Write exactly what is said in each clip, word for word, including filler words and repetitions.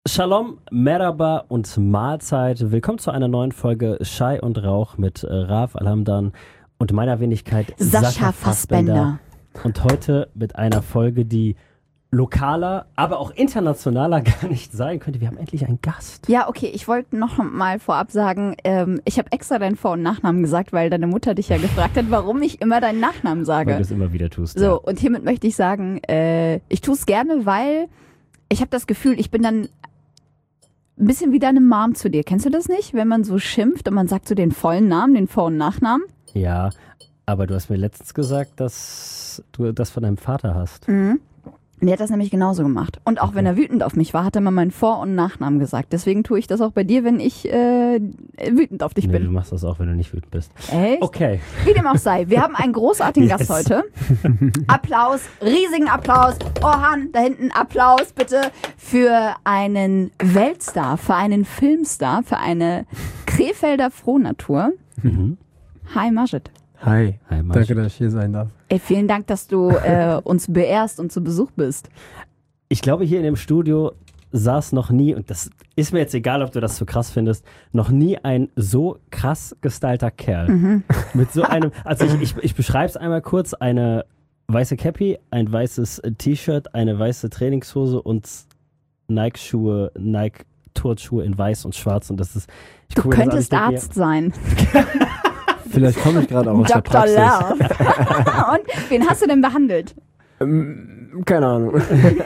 Shalom, Merhaba und Mahlzeit. Willkommen zu einer neuen Folge Schei und Rauch mit äh, Rav Alhamdan und meiner Wenigkeit Sascha, Sascha Fassbender. Fassbender. Und heute mit einer Folge, die lokaler, aber auch internationaler gar nicht sein könnte. Wir haben endlich einen Gast. Ja, okay, ich wollte noch mal vorab sagen, ähm, ich habe extra deinen Vor- und Nachnamen gesagt, weil deine Mutter dich ja gefragt hat, warum ich immer deinen Nachnamen sage. Weil du es immer wieder tust. So, ja. und hiermit möchte ich sagen, äh, ich tue es gerne, weil ich habe das Gefühl, ich bin dann ein bisschen wie deine Mom zu dir. Kennst du das nicht? Wenn man so schimpft und man sagt so den vollen Namen, den Vor- und Nachnamen? Ja, aber du hast mir letztens gesagt, dass du das von deinem Vater hast. Mhm. Und der hat das nämlich genauso gemacht. Und auch Okay. wenn er wütend auf mich war, hat er mal meinen Vor- und Nachnamen gesagt. Deswegen tue ich das auch bei dir, wenn ich äh, wütend auf dich Nee, bin. du machst das auch, wenn du nicht wütend bist. Echt? Okay. Wie dem auch sei. Wir haben einen großartigen Yes. Gast heute. Applaus, riesigen Applaus. Orhan, da hinten Applaus bitte für einen Weltstar, für einen Filmstar, für eine Krefelder Frohnatur. Mhm. Hi Majid. Hi, Hi, Marsch. danke, dass ich hier sein darf. Ey, vielen Dank, dass du äh, uns beehrst und zu Besuch bist. Ich glaube, hier in dem Studio saß noch nie, und das ist mir jetzt egal, ob du das so krass findest, noch nie ein so krass gestylter Kerl. Mhm. Mit so einem, also ich, ich, ich beschreibe es einmal kurz, eine weiße Cappy, ein weißes T-Shirt, eine weiße Trainingshose und Nike-Schuhe, Nike-Turnschuhe in weiß und schwarz, und das ist... Ich Du gucke mir das an, könntest ich denk mir, Arzt sein. Vielleicht komme ich gerade auch aus der Doktor Praxis. Love. Und wen hast du denn behandelt? Ähm, keine Ahnung.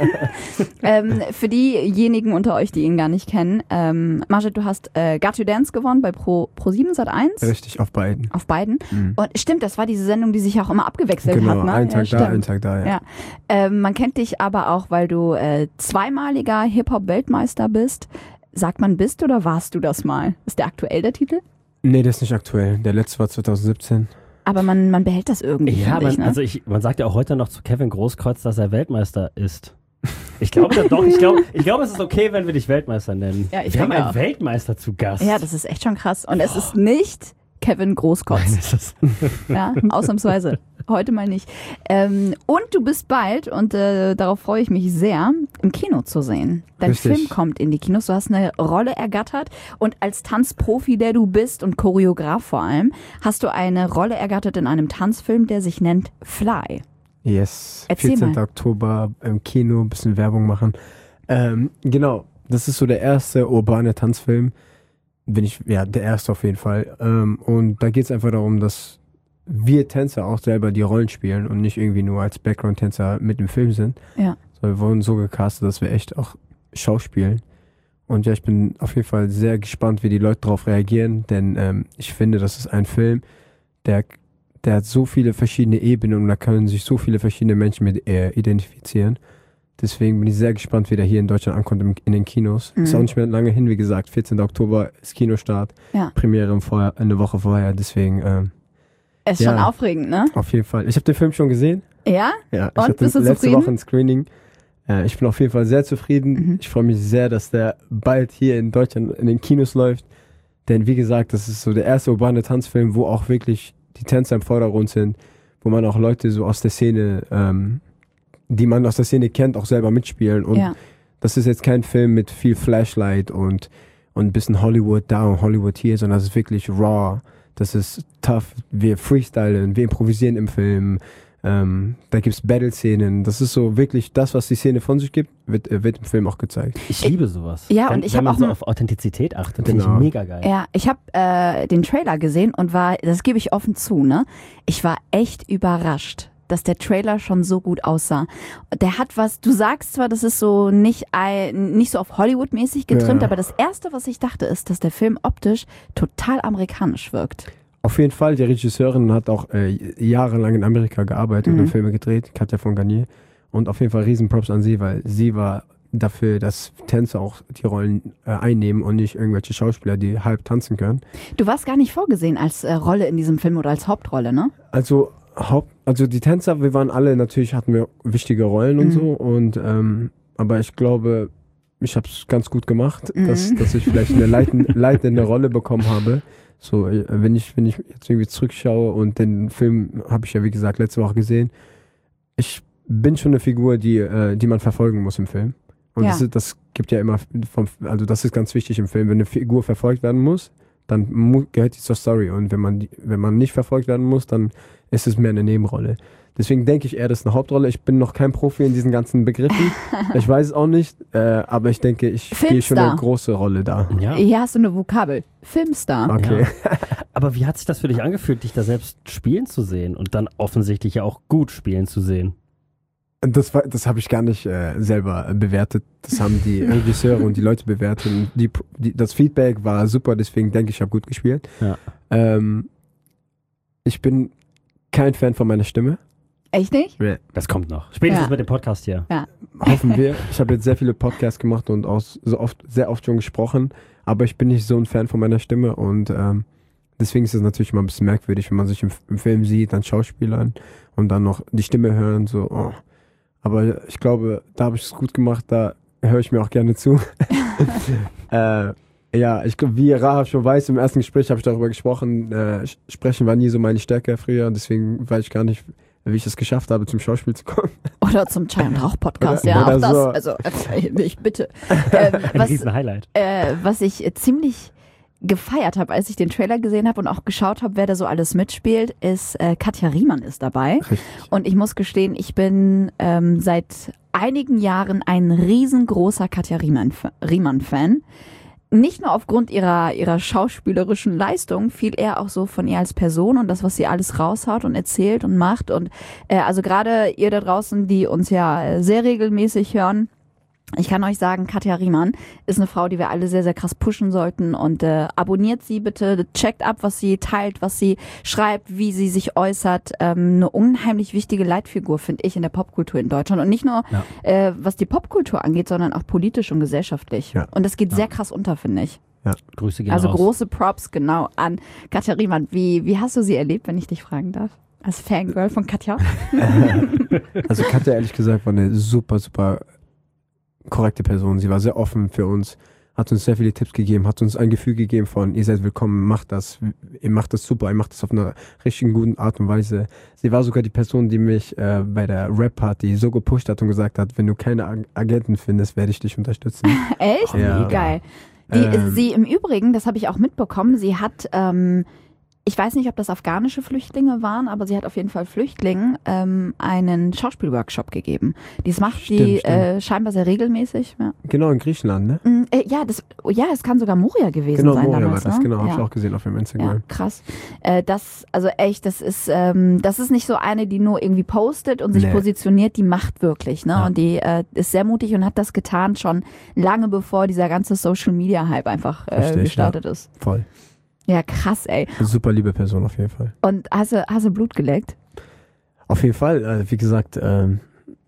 ähm, für diejenigen unter euch, die ihn gar nicht kennen, ähm, Majid, du hast äh, Got to Dance gewonnen bei Pro, Pro sieben Sat eins. Richtig, auf beiden. Auf beiden. Mhm. Und stimmt, das war diese Sendung, die sich auch immer abgewechselt Genau, hat. Ne? einen Tag ja, da, stimmt. einen Tag da, ja. Ja. Ähm, man kennt dich aber auch, weil du äh, zweimaliger Hip-Hop-Weltmeister bist. Sagt man bist oder warst du das mal? Ist der aktuell der Titel? Nee, das ist nicht aktuell. Der letzte war zwanzig siebzehn. Aber man, man behält das irgendwie, Ja, finde man, ich, ne? also ich, man sagt ja auch heute noch zu Kevin Großkreuz, dass er Weltmeister ist. Ich glaube das doch, ich glaube, ich glaube, es ist okay, wenn wir dich Weltmeister nennen. Ja, ich wir haben denke einen auch. Weltmeister zu Gast. Ja, das ist echt schon krass. Und es ist nicht Kevin Großkotz. Nein, ist das Ja, ausnahmsweise. Heute mal nicht. Ähm, und du bist bald, und äh, darauf freue ich mich sehr, im Kino zu sehen. Dein Richtig. Film kommt in die Kinos. Du hast eine Rolle ergattert, und als Tanzprofi, der du bist und Choreograf vor allem, hast du eine Rolle ergattert in einem Tanzfilm, der sich nennt Fly. Yes. Erzähl vierzehnten mal. Oktober im Kino, ein bisschen Werbung machen. Ähm, genau, das ist so der erste urbane Tanzfilm. Bin ich, ja, der erste auf jeden Fall. Ähm, und da geht es einfach darum, dass wir Tänzer auch selber die Rollen spielen und nicht irgendwie nur als Background-Tänzer mit im Film sind. Ja. So, wir wurden so gecastet, dass wir echt auch schauspielen. Und ja, ich bin auf jeden Fall sehr gespannt, wie die Leute darauf reagieren, denn ähm, ich finde, das ist ein Film, der, der hat so viele verschiedene Ebenen und da können sich so viele verschiedene Menschen mit äh, identifizieren. Deswegen bin ich sehr gespannt, wie der hier in Deutschland ankommt im, in den Kinos. Mhm. Ist auch nicht mehr lange hin, wie gesagt. vierzehnten Oktober ist Kinostart. Ja. Premiere im Vorjahr, eine Woche vorher. Deswegen ähm, Ist Ja. schon aufregend, ne? auf jeden Fall. Ich habe den Film schon gesehen. Ja? Ja, ich Und, hatte bist du letzte zufrieden? Woche ein Screening. Äh, ich bin auf jeden Fall sehr zufrieden. Mhm. Ich freue mich sehr, dass der bald hier in Deutschland in den Kinos läuft. Denn wie gesagt, das ist so der erste urbane Tanzfilm, wo auch wirklich die Tänzer im Vordergrund sind, wo man auch Leute so aus der Szene, ähm, die man aus der Szene kennt, auch selber mitspielen. Und Ja. das ist jetzt kein Film mit viel Flashlight und, und ein bisschen Hollywood da und Hollywood hier, sondern das ist wirklich raw. Das ist tough. Wir freestylen, wir improvisieren im Film. Ähm, da gibt's Battle-Szenen. Das ist so wirklich das, was die Szene von sich gibt, wird, äh, wird im Film auch gezeigt. Ich liebe sowas. Ja, wenn, und ich wenn hab man auch so mal- auf Authentizität achtet, finde Genau. ich mega geil. Ja, ich habe äh, den Trailer gesehen und war, das gebe ich offen zu, ne? Ich war echt überrascht, dass der Trailer schon so gut aussah. Der hat was, du sagst zwar, das ist so nicht, ein, nicht so auf Hollywood-mäßig getrimmt, Ja. aber das Erste, was ich dachte, ist, dass der Film optisch total amerikanisch wirkt. Auf jeden Fall, die Regisseurin hat auch äh, jahrelang in Amerika gearbeitet Mhm. und Filme gedreht, Katja von Garnier. Und auf jeden Fall Riesenprops an sie, weil sie war dafür, dass Tänzer auch die Rollen äh, einnehmen und nicht irgendwelche Schauspieler, die halb tanzen können. Du warst gar nicht vorgesehen als äh, Rolle in diesem Film oder als Hauptrolle, ne? Also Haupt, also die Tänzer, wir waren alle, natürlich hatten wir wichtige Rollen und Mhm. so. Und ähm, aber ich glaube, ich habe es ganz gut gemacht, Mhm. dass, dass ich vielleicht eine leiten, leitende Rolle bekommen habe. So, äh, wenn ich, wenn ich jetzt irgendwie zurückschaue und den Film habe ich ja wie gesagt letzte Woche gesehen, ich bin schon eine Figur, die, äh, die man verfolgen muss im Film. Und Ja. das, ist- das gibt ja immer, vom, also das ist ganz wichtig im Film, wenn eine Figur verfolgt werden muss, dann mu- gehört die zur Story. Und wenn man, die, wenn man nicht verfolgt werden muss, dann ist es mehr eine Nebenrolle. Deswegen denke ich eher, das ist eine Hauptrolle. Ich bin noch kein Profi in diesen ganzen Begriffen. Ich weiß es auch nicht, äh, aber ich denke, ich spiele schon eine große Rolle da. Ja. Hier hast du eine Vokabel. Filmstar. Okay. Ja. Aber wie hat sich das für dich angefühlt, dich da selbst spielen zu sehen und dann offensichtlich ja auch gut spielen zu sehen? Das, war- das habe ich gar nicht äh, selber äh, bewertet. Das haben die Regisseure und die Leute bewertet. Und die, die, das Feedback war super, deswegen denke ich, ich habe gut gespielt. Ja. Ähm, ich bin kein Fan von meiner Stimme. Echt nicht? Das kommt noch. Spätestens Ja. mit dem Podcast hier. Hoffen wir. Ich habe jetzt sehr viele Podcasts gemacht und auch so oft, sehr oft schon gesprochen, aber ich bin nicht so ein Fan von meiner Stimme und ähm, deswegen ist es natürlich immer ein bisschen merkwürdig, wenn man sich im, im Film sieht, dann Schauspielern und dann noch die Stimme hören, so, oh. Aber ich glaube, da habe ich es gut gemacht, da höre ich mir auch gerne zu. äh, ja, ich glaube, wie Rahab schon weiß, im ersten Gespräch habe ich darüber gesprochen, äh, Sprechen war nie so meine Stärke früher, deswegen weiß ich gar nicht, wie ich es geschafft habe, zum Schauspiel zu kommen. Oder zum Chai und Rauch Podcast, Oder- ja, oder auch das. so. Also, äh, ich bitte. Ähm, Ein was, riesen Highlight. äh, was ich äh, ziemlich gefeiert habe, als ich den Trailer gesehen habe und auch geschaut habe, wer da so alles mitspielt, ist äh, Katja Riemann ist dabei. Richtig. Und ich muss gestehen, ich bin ähm, seit einigen Jahren ein riesengroßer Katja Riemann- Riemann-Fan. Nicht nur aufgrund ihrer, ihrer schauspielerischen Leistung, viel eher auch so von ihr als Person und das, was sie alles raushaut und erzählt und macht. Und äh, also gerade ihr da draußen, die uns ja äh, sehr regelmäßig hören, ich kann euch sagen, Katja Riemann ist eine Frau, die wir alle sehr, sehr krass pushen sollten und äh, abonniert sie bitte, checkt ab, was sie teilt, was sie schreibt, wie sie sich äußert. Ähm, eine unheimlich wichtige Leitfigur, finde ich, in der Popkultur in Deutschland und nicht nur, Ja. äh, was die Popkultur angeht, sondern auch politisch und gesellschaftlich. Ja. Und das geht Ja. sehr krass unter, finde ich. Grüße gehen Also raus. große Props genau an Katja Riemann. Wie, wie hast du sie erlebt, wenn ich dich fragen darf? Als Fangirl von Katja? Also Katja, ehrlich gesagt, war eine super, super korrekte Person. Sie war sehr offen für uns, hat uns sehr viele Tipps gegeben, hat uns ein Gefühl gegeben von, ihr seid willkommen, macht das, ihr macht das super, ihr macht das auf einer richtigen guten Art und Weise. Sie war sogar die Person, die mich äh, bei der Rap-Party so gepusht hat und gesagt hat, wenn du keine Ag- Agenten findest, werde ich dich unterstützen. Echt? Ja. Wie geil. Die, Ähm. sie im Übrigen, das habe ich auch mitbekommen, sie hat, ähm, ich weiß nicht, ob das afghanische Flüchtlinge waren, aber sie hat auf jeden Fall Flüchtlingen ähm, einen Schauspielworkshop gegeben. Dies macht Stimmt, sie stimmt. äh, scheinbar sehr regelmäßig. Ja, Genau, in Griechenland, ne? Mm, äh, ja, das, oh ja, es kann sogar Moria gewesen Genau, sein Moria war damals. das, ne? genau, habe ja. ich auch gesehen auf ihrem Ja, Instagram. krass. Äh, das, also echt, das ist, ähm, das ist nicht so eine, die nur irgendwie postet und sich Nee. positioniert, die macht wirklich, ne? Ja. Und die äh, ist sehr mutig und hat das getan schon lange bevor dieser ganze Social Media Hype einfach äh, Richtig, gestartet ist. Voll. Ja, krass, ey. Super liebe Person auf jeden Fall. Und hast du, hast du Blut geleckt? Auf jeden Fall, äh, wie gesagt, ähm,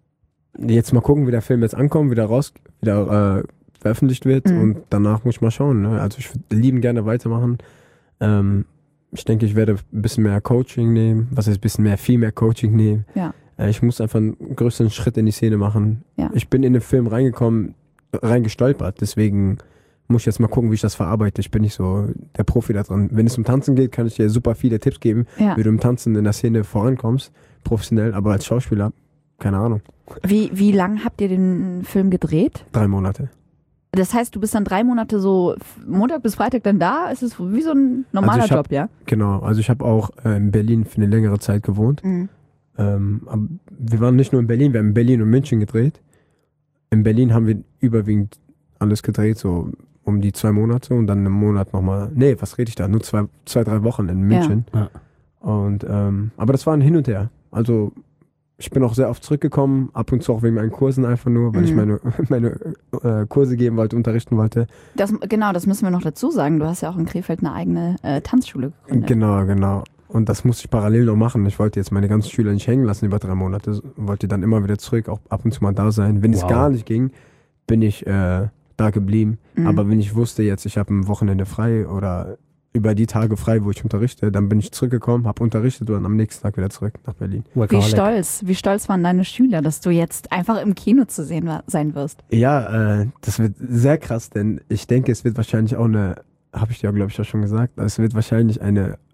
jetzt mal gucken, wie der Film jetzt ankommt, wie der raus, wieder äh, veröffentlicht wird Mhm. und danach muss ich mal schauen. Ne? Also ich würde lieben gerne weitermachen. Ähm, ich denke, ich werde ein bisschen mehr Coaching nehmen, was heißt ein bisschen mehr, viel mehr Coaching nehmen. Ja. Äh, ich muss einfach einen größeren Schritt in die Szene machen. Ja. Ich bin in den Film reingekommen, reingestolpert, deswegen muss ich jetzt mal gucken, wie ich das verarbeite. Ich bin nicht so der Profi da dran. Wenn es um Tanzen geht, kann ich dir super viele Tipps geben, Ja. wie du im Tanzen in der Szene vorankommst, professionell, aber als Schauspieler, keine Ahnung, Wie, wie lang habt ihr den Film gedreht? drei Monate. Das heißt, du bist dann drei Monate so f- Montag bis Freitag dann da? Ist es wie so ein normaler Also ich hab- Job, ja? Genau, also ich habe auch äh, in Berlin für eine längere Zeit gewohnt. Mhm. Ähm, aber wir waren nicht nur in Berlin, wir haben in Berlin und München gedreht. In Berlin haben wir überwiegend alles gedreht, so um die zwei Monate und dann einen Monat nochmal, nee, was rede ich da, nur zwei, zwei drei Wochen in München. Ja. Und, ähm, aber das war ein Hin und Her. Also ich bin auch sehr oft zurückgekommen, ab und zu auch wegen meinen Kursen einfach nur, weil Mhm. ich meine, meine äh, Kurse geben wollte, unterrichten wollte. Das, genau, das müssen wir noch dazu sagen. Du hast ja auch in Krefeld eine eigene äh, Tanzschule gegründet. Genau, genau. Und das musste ich parallel noch machen. Ich wollte jetzt meine ganzen Schüler nicht hängen lassen über drei Monate. Wollte dann immer wieder zurück, auch ab und zu mal da sein. Wenn es Wow. gar nicht ging, bin ich äh, da geblieben. Mhm. Aber wenn ich wusste jetzt, ich habe ein Wochenende frei oder über die Tage frei, wo ich unterrichte, dann bin ich zurückgekommen, habe unterrichtet und dann am nächsten Tag wieder zurück nach Berlin. Wie Workaholic. stolz, wie stolz waren deine Schüler, dass du jetzt einfach im Kino zu sehen wa- sein wirst? Ja, äh, das wird sehr krass, denn ich denke, es wird wahrscheinlich auch eine, habe ich dir, glaube ich, auch schon gesagt, es wird wahrscheinlich eine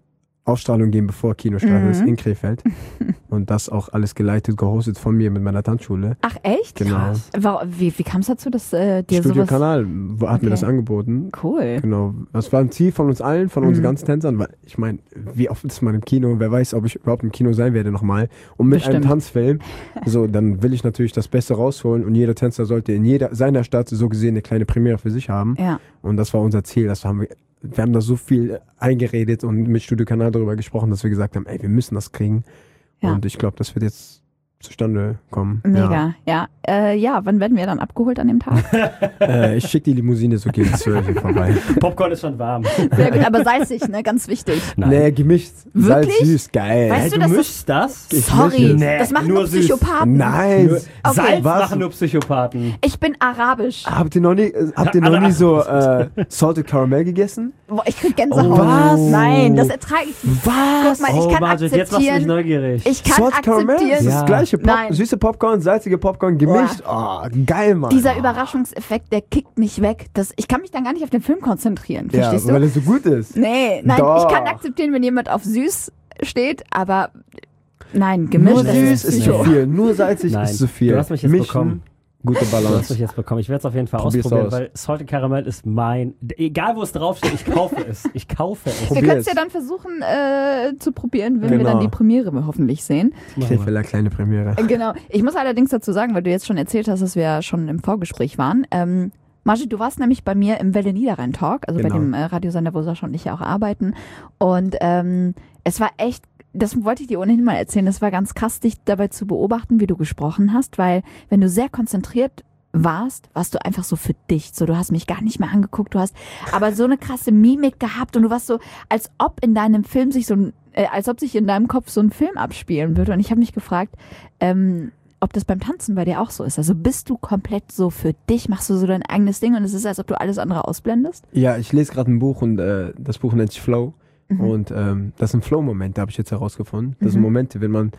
Ausstrahlung gehen, bevor Kinostart Mhm. ist, in Krefeld. Und das auch alles geleitet, gehostet von mir mit meiner Tanzschule. Ach, echt? Genau. Krass. Wa- Wie, wie kam es dazu, dass äh, dir Studio sowas... Kanal hat Okay. mir das angeboten. Cool. Genau. Das war ein Ziel von uns allen, von unseren Mhm. ganzen Tänzern, weil ich meine, wie oft ist man im Kino? Wer weiß, ob ich überhaupt im Kino sein werde nochmal. Und mit Bestimmt. einem Tanzfilm, so, dann will ich natürlich das Beste rausholen und jeder Tänzer sollte in jeder seiner Stadt so gesehen eine kleine Premiere für sich haben. Ja. Und das war unser Ziel. Das haben wir, wir haben da so viel eingeredet und mit Studio Kanal darüber gesprochen, dass wir gesagt haben, ey, wir müssen das kriegen. Ja. Und ich glaube, das wird jetzt zustande kommen. Mega, ja. Äh, ja, wann werden wir dann abgeholt an dem Tag? Ja. Äh, ich schicke die Limousine so gegen zwölf hier vorbei. Popcorn ist schon warm. Sehr gut, aber salzig, ne? Ganz wichtig. Nein. Nee, gemischt. Wirklich? Salz, süß, geil. Weißt Hey, du, du dass das- mischst das? Ich Sorry, möchte- Nee, das machen nur nur süß. Psychopathen. Nein. Nur, Okay. Salz Was? machen nur Psychopathen. Ich bin arabisch. Habt ihr noch nie, äh, habt ihr noch nie so äh, Salted Caramel gegessen? Boah, ich krieg Gänsehaut. Oh, was? Nein, das ertrage ich nicht. Was? Guck mal, ich oh, kann Margit, jetzt machst du mich akzeptieren. neugierig. Ich kann Salted Caramel? Das akzeptieren. ist Ja. das gleiche. Pop Nein. Süße Popcorn, salzige Popcorn, gemischt. Oh, geil, Mann. Dieser Überraschungseffekt, der kickt mich weg. Das, ich kann mich dann gar nicht auf den Film konzentrieren. ja, Verstehst weil du? er so gut ist. Nee, nein, Doch. ich kann akzeptieren, wenn jemand auf süß steht, aber nein, gemischt. Nur das süß ist zu Psycho. viel. Nur salzig Nein, ist zu viel. du hast mich jetzt Mischen, bekommen. Gute Du hast mich Balance. jetzt bekommen. Ich werde es auf jeden Fall Probier's ausprobieren, aus. weil Salted Caramel ist mein. Egal wo es draufsteht, ich kaufe es. Ich kaufe es. Wir Probier können es es. ja dann versuchen äh, zu probieren, wenn wir Genau. dann die Premiere hoffentlich sehen. Krefelder kleine Premiere. Äh, Genau. Ich muss allerdings dazu sagen, weil du jetzt schon erzählt hast, dass wir ja schon im Vorgespräch waren. Ähm, Margit, du warst nämlich bei mir im Welle Niederrhein Talk, also bei Genau. dem äh, Radiosender, wo Sascha und ich ja auch arbeiten. Und ähm, es war echt, das wollte ich dir ohnehin mal erzählen, das war ganz krass, dich dabei zu beobachten, wie du gesprochen hast, weil wenn du sehr konzentriert warst, warst du einfach so für dich. So, du hast mich gar nicht mehr angeguckt, du hast aber so eine krasse Mimik gehabt und du warst so, als ob in deinem Film sich so ein, äh, als ob sich in deinem Kopf so ein Film abspielen würde. Und ich habe mich gefragt, ähm, ob das beim Tanzen bei dir auch so ist. Also bist du komplett so für dich, machst du so dein eigenes Ding und es ist, als ob du alles andere ausblendest? Ja, ich lese gerade ein Buch und äh, das Buch nennt sich Flow. Mhm. Und ähm, das sind Flow-Momente, habe ich jetzt herausgefunden. Das sind Mhm. Momente, wenn man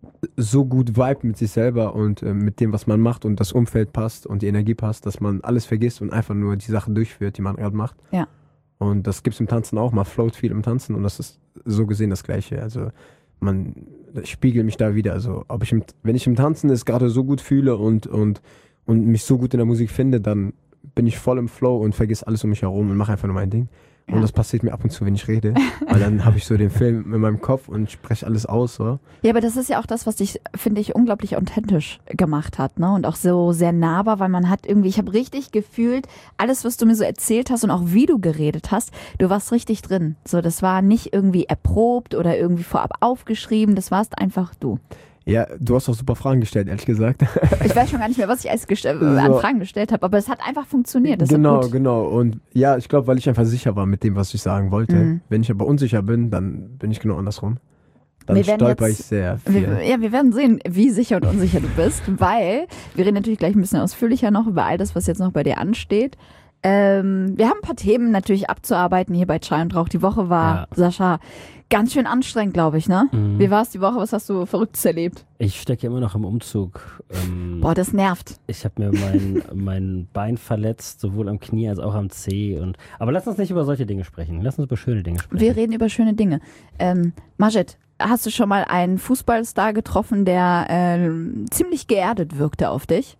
so gut vibe mit sich selber und äh, mit dem, was man macht und das Umfeld passt und die Energie passt, dass man alles vergisst und einfach nur die Sachen durchführt, die man gerade macht. Ja. Und das gibt's im Tanzen auch. Man float viel im Tanzen und das ist so gesehen das Gleiche. Also man ich spiegel mich da wieder. Also ob ich im, wenn ich im Tanzen es gerade so gut fühle und, und, und mich so gut in der Musik finde, dann bin ich voll im Flow und vergiss alles um mich herum und mache einfach nur mein Ding. Ja. Und das passiert mir ab und zu, wenn ich rede. Weil dann habe ich so den Film in meinem Kopf und spreche alles aus. So. Ja, aber das ist ja auch das, was dich, finde ich, unglaublich authentisch gemacht hat, ne? Und auch so sehr nahbar, weil man hat irgendwie, ich habe richtig gefühlt, alles, was du mir so erzählt hast und auch wie du geredet hast, du warst richtig drin. So, das war nicht irgendwie erprobt oder irgendwie vorab aufgeschrieben, das warst einfach du. Ja, du hast auch super Fragen gestellt, ehrlich gesagt. Ich weiß schon gar nicht mehr, was ich als gestell- So. an Fragen gestellt habe, aber es hat einfach funktioniert. Das genau, ist gut. genau. Und ja, ich glaube, weil ich einfach sicher war mit dem, was ich sagen wollte. Mhm. Wenn ich aber unsicher bin, dann bin ich genau andersrum. Dann Wir werden stolper ich jetzt- sehr viel. Wir, ja, wir werden sehen, wie sicher und unsicher du bist, weil wir reden natürlich gleich ein bisschen ausführlicher noch über all das, was jetzt noch bei dir ansteht. Ähm, wir haben ein paar Themen natürlich abzuarbeiten hier bei Chai und Rauch. Die Woche war, Ja. Sascha, ganz schön anstrengend, glaube ich, ne? Mhm. Wie war es die Woche? Was hast du Verrücktes erlebt? Ich stecke immer noch im Umzug. Ähm, Boah, das nervt. ich habe mir mein, mein Bein verletzt, sowohl am Knie als auch am Zeh. Und, aber lass uns nicht über solche Dinge sprechen. Lass uns über schöne Dinge sprechen. Wir reden über schöne Dinge. Ähm, Majid, hast du schon mal einen Fußballstar getroffen, der äh, ziemlich geerdet wirkte auf dich?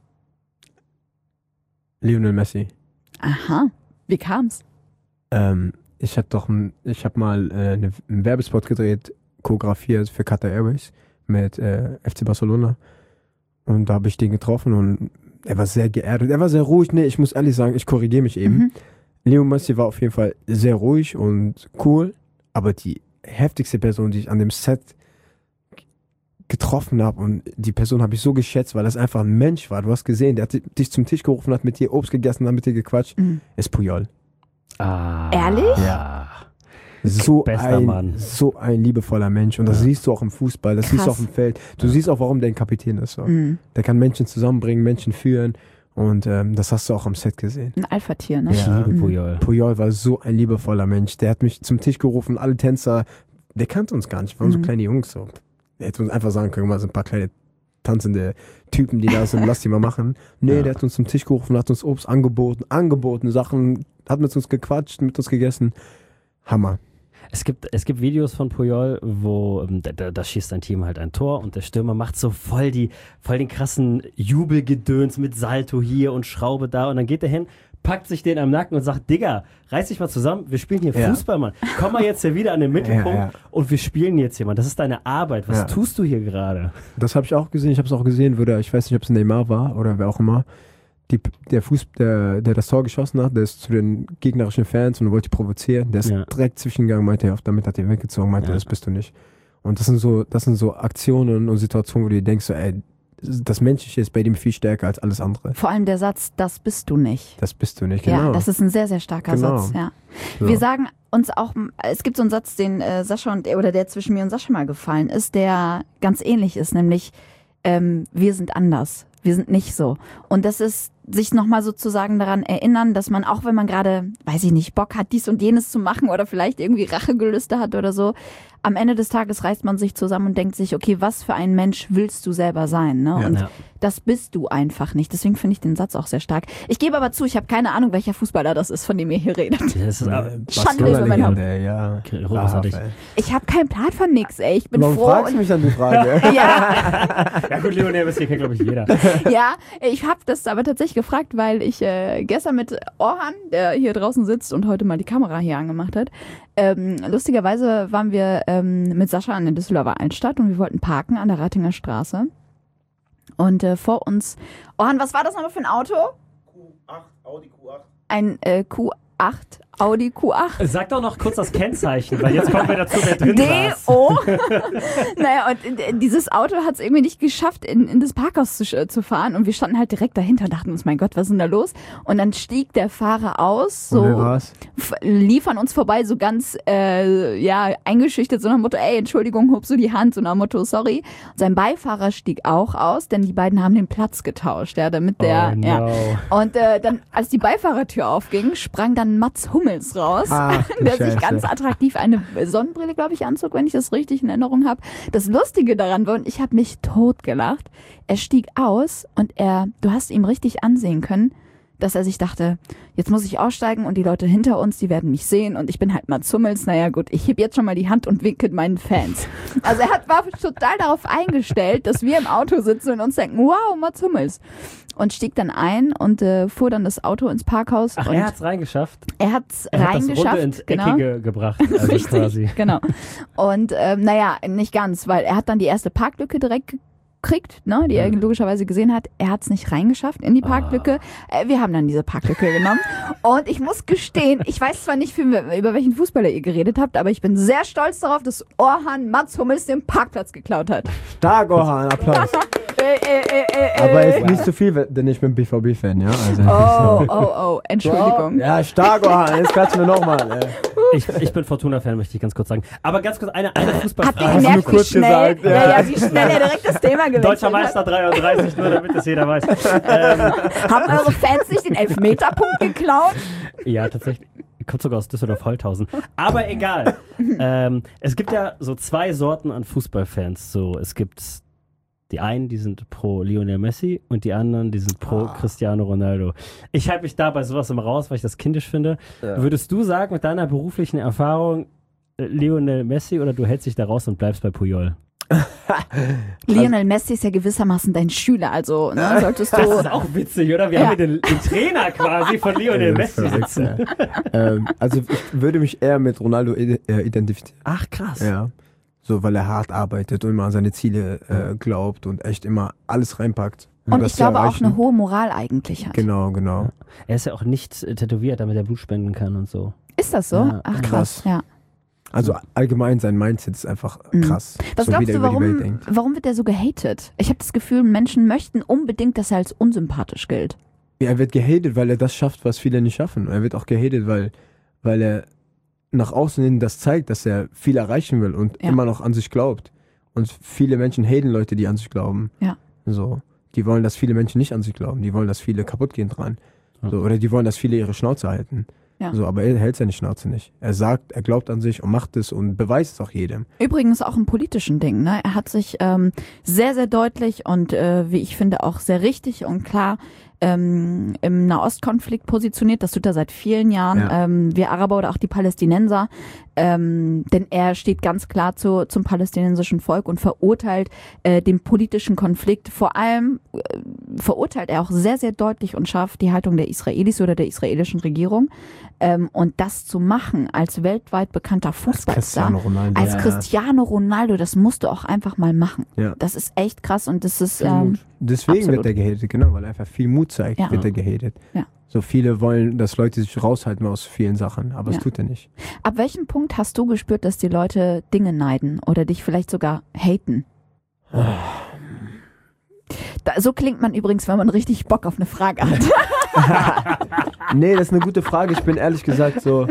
Lionel Messi. Aha. Wie kam's? Ähm, ich hatte doch ein, ich habe mal äh, eine, einen Werbespot gedreht, choreografiert für Qatar Airways mit äh, F C Barcelona. Und da habe ich den getroffen und er war sehr geerdet. Er war sehr ruhig. Nee, ich muss ehrlich sagen, ich korrigiere mich eben. Mhm. Leo Messi war auf jeden Fall sehr ruhig und cool, aber die heftigste Person, die ich an dem Set g- getroffen habe und die Person habe ich so geschätzt, weil das einfach ein Mensch war. Du hast gesehen, der hat di- dich zum Tisch gerufen, hat mit dir Obst gegessen, hat mit dir gequatscht, Mhm. ist Puyol. Ah, Ehrlich? Ja. So Bester ein, Mann. so ein liebevoller Mensch und das Ja. siehst du auch im Fußball, das siehst du Krass. auch im Feld. Du siehst auch, warum der ein Kapitän ist. So. Mhm. Der kann Menschen zusammenbringen, Menschen führen und ähm, das hast du auch am Set gesehen. Ein Alpha-Tier, ne? Ich Ja. liebe Mhm. Puyol. Puyol war so ein liebevoller Mensch. Der hat mich zum Tisch gerufen, alle Tänzer, der kannte uns gar nicht, wir waren Mhm. so kleine Jungs. So. Der hätte uns einfach sagen können, mal so ein paar kleine tanzende Typen, die da sind, lass die mal machen. Nee, Ja. der hat uns zum Tisch gerufen, hat uns Obst angeboten, angeboten, Sachen, hat mit uns gequatscht, mit uns gegessen. Hammer. Es gibt, es gibt Videos von Puyol, wo ähm, da, da, da schießt ein Team halt ein Tor und der Stürmer macht so voll, die, voll den krassen Jubelgedöns mit Salto hier und Schraube da und dann geht er hin, packt sich den am Nacken und sagt, Digga, reiß dich mal zusammen, wir spielen hier Ja. Fußball, Mann. Komm mal jetzt hier wieder an den Mittelpunkt Ja, ja. und wir spielen jetzt hier, Mann. Das ist deine Arbeit. Was Ja. tust du hier gerade? Das habe ich auch gesehen. Ich habe es auch gesehen, wo der, ich weiß nicht, ob es Neymar war oder wer auch immer. Die, der Fuß, der, der das Tor geschossen hat, der ist zu den gegnerischen Fans und wollte die provozieren. Der ist Ja. direkt zwischengegangen, meinte er, damit hat er weggezogen, meinte, Ja. das bist du nicht. Und das sind so, das sind so Aktionen und Situationen, wo du dir denkst, so, ey, das Menschliche ist bei dem viel stärker als alles andere. Vor allem der Satz, das bist du nicht. Das bist du nicht, genau. Ja, das ist ein sehr, sehr starker Genau. Satz. Ja. So. Wir sagen uns auch, es gibt so einen Satz, den äh, Sascha und oder der zwischen mir und Sascha mal gefallen ist, der ganz ähnlich ist, nämlich ähm, wir sind anders, wir sind nicht so. Und das ist sich nochmal sozusagen daran erinnern, dass man auch, wenn man gerade, weiß ich nicht, Bock hat, dies und jenes zu machen oder vielleicht irgendwie Rachegelüste hat oder so, am Ende des Tages reißt man sich zusammen und denkt sich, okay, was für ein Mensch willst du selber sein? Ne? Ja. Und Ja. das bist du einfach nicht. Deswegen finde ich den Satz auch sehr stark. Ich gebe aber zu, ich habe keine Ahnung, welcher Fußballer das ist, von dem ihr hier redet. Das ist aber Schande Barcelona über mein Haupt. Legende, ja. Okay, großartig. Brav, ey. Ich habe keinen Plan von nix, ey. Ich bin Warum froh. fragst du mich dann die Frage? Ja, Ja gut, Lionel Messi kennt, glaube ich, jeder. ja, ich habe das aber tatsächlich gefragt, weil ich äh, gestern mit Orhan, der hier draußen sitzt und heute mal die Kamera hier angemacht hat, ähm, lustigerweise waren wir ähm, mit Sascha an der Düsseldorfer Altstadt und wir wollten parken an der Ratinger Straße. Und äh, vor uns, Orhan, was war das nochmal für ein Auto? Q acht, Audi Q acht. Ein äh, Q acht, Audi Q acht. Sag doch noch kurz das Kennzeichen, weil jetzt kommen wir dazu, wer drin D saß. O Naja, und äh, dieses Auto hat es irgendwie nicht geschafft, in, in das Parkhaus zu, äh, zu fahren. Und wir standen halt direkt dahinter und dachten uns, mein Gott, was ist denn da los? Und dann stieg der Fahrer aus, Und wer so war's? f- lief an uns vorbei, so ganz äh, ja eingeschüchtert, so nach dem Motto, ey, Entschuldigung, hob so die Hand, so nach dem Motto, sorry. Und sein Beifahrer stieg auch aus, denn die beiden haben den Platz getauscht, ja, damit der, Oh no. ja. Und äh, dann, als die Beifahrertür aufging, sprang dann Mats Hummels raus, Ach, du der sich Scheiße. ganz attraktiv eine Sonnenbrille, glaube ich, anzog, wenn ich das richtig in Erinnerung habe. Das Lustige daran war, und ich habe mich totgelacht, er stieg aus und er, du hast ihm richtig ansehen können, dass er sich dachte, jetzt muss ich aussteigen und die Leute hinter uns, die werden mich sehen und ich bin halt Mats Hummels. Naja gut, ich heb jetzt schon mal die Hand und winke meinen Fans. Also er hat, war total darauf eingestellt, dass wir im Auto sitzen und uns denken, wow, Mats Hummels. Und stieg dann ein und äh, fuhr dann das Auto ins Parkhaus. Ach, und er hat's reingeschafft. er hat's Er hat das reingeschafft. Runde ins genau. Eckige gebracht, also Richtig, quasi. genau. Und ähm, naja, nicht ganz, weil er hat dann die erste Parklücke direkt gekriegt, ne, die er logischerweise gesehen hat. Er hat es nicht reingeschafft in die Parklücke. Äh, wir haben dann diese Parklücke genommen. Und ich muss gestehen, ich weiß zwar nicht, für, über welchen Fußballer ihr geredet habt, aber ich bin sehr stolz darauf, dass Orhan Mats Hummels den Parkplatz geklaut hat. Stark, Orhan, Applaus. äh, äh, äh, äh, Aber äh. ist nicht so viel, denn ich bin B V B-Fan, ja. Also, Oh, oh, oh, Entschuldigung. Ja, stark, Orhan, jetzt klatschen wir nochmal. Ich, ich bin Fortuna-Fan, möchte ich ganz kurz sagen. Aber ganz kurz, eine, eine Habt ihr Fußballfrage. Hast du gemerkt, nur wie kurz schnell, gesagt, ja. ja. Ja, wie schnell er direkt das Thema gewechselt Deutscher hat? Meister dreiunddreißig, nur damit das jeder weiß. Ähm, Haben eure Fans nicht den Elfmeterpunkt geklaut? ja, tatsächlich. Kommt sogar aus Düsseldorf-Holthausen. Aber egal. ähm, es gibt ja so zwei Sorten an Fußballfans. So, es gibt die einen, die sind pro Lionel Messi und die anderen, die sind pro Ah. Cristiano Ronaldo. Ich halte mich da bei sowas immer raus, weil ich das kindisch finde. Ja. Würdest du sagen, mit deiner beruflichen Erfahrung, äh, Lionel Messi oder du hältst dich da raus und bleibst bei Puyol? Lionel Messi ist ja gewissermaßen dein Schüler, also ne, solltest Das du... ist auch witzig, oder? Wir Ja. haben hier den, den Trainer quasi von Lionel Messi sitzen. ähm, also ich würde mich eher mit Ronaldo ide- äh, identifizieren. Ach, krass. Ja. So, weil er hart arbeitet und immer an seine Ziele äh, glaubt und echt immer alles reinpackt. um Und das ich zu glaube auch erreichen. eine hohe Moral eigentlich hat. Genau, genau. Er ist ja auch nicht äh, tätowiert, damit er Blut spenden kann und so. Ist das so? Ja, Ach krass. krass, ja. Also allgemein sein Mindset ist einfach Mhm. krass. Was so wie glaubst der du, über die Welt warum, denkt. warum wird der so gehatet? Ich habe das Gefühl, Menschen möchten unbedingt, dass er als unsympathisch gilt. Ja, er wird gehatet, weil er das schafft, was viele nicht schaffen. Er wird auch gehatet, weil, weil er nach außen hin das zeigt, dass er viel erreichen will und Ja. immer noch an sich glaubt. Und viele Menschen haten Leute, die an sich glauben. Ja. So. Die wollen, dass viele Menschen nicht an sich glauben. Die wollen, dass viele kaputt gehen dran. Ja. So, oder die wollen, dass viele ihre Schnauze halten. Ja. So, aber er hält seine Schnauze nicht. Er sagt, er glaubt an sich und macht es und beweist es auch jedem. Übrigens auch im politischen Ding. Ne? Er hat sich ähm, sehr, sehr deutlich und äh, wie ich finde auch sehr richtig und klar ähm, im Nahostkonflikt positioniert. Das tut er seit vielen Jahren. Ja. Ähm, wir Araber oder auch die Palästinenser. Ähm, denn er steht ganz klar zu, zum palästinensischen Volk und verurteilt äh, den politischen Konflikt. Vor allem äh, verurteilt er auch sehr, sehr deutlich und scharf die Haltung der Israelis oder der israelischen Regierung. Ähm, und das zu machen als weltweit bekannter Fußballstar, Cristiano Ronaldo. als Ja. Cristiano Ronaldo, das musst du auch einfach mal machen. Ja. Das ist echt krass und das ist... Viel Ähm, Mut. Deswegen Absolut. wird er gehatet, genau, weil er einfach viel Mut zeigt, Ja. wird er gehatet. Ja. So viele wollen, dass Leute sich raushalten aus vielen Sachen, aber Ja. das tut er nicht. ab welchem Punkt hast du gespürt, dass die Leute Dinge neiden oder dich vielleicht sogar haten? Da, so klingt man übrigens, wenn man richtig Bock auf eine Frage hat. Nee, das ist eine gute Frage. Ich bin ehrlich gesagt so,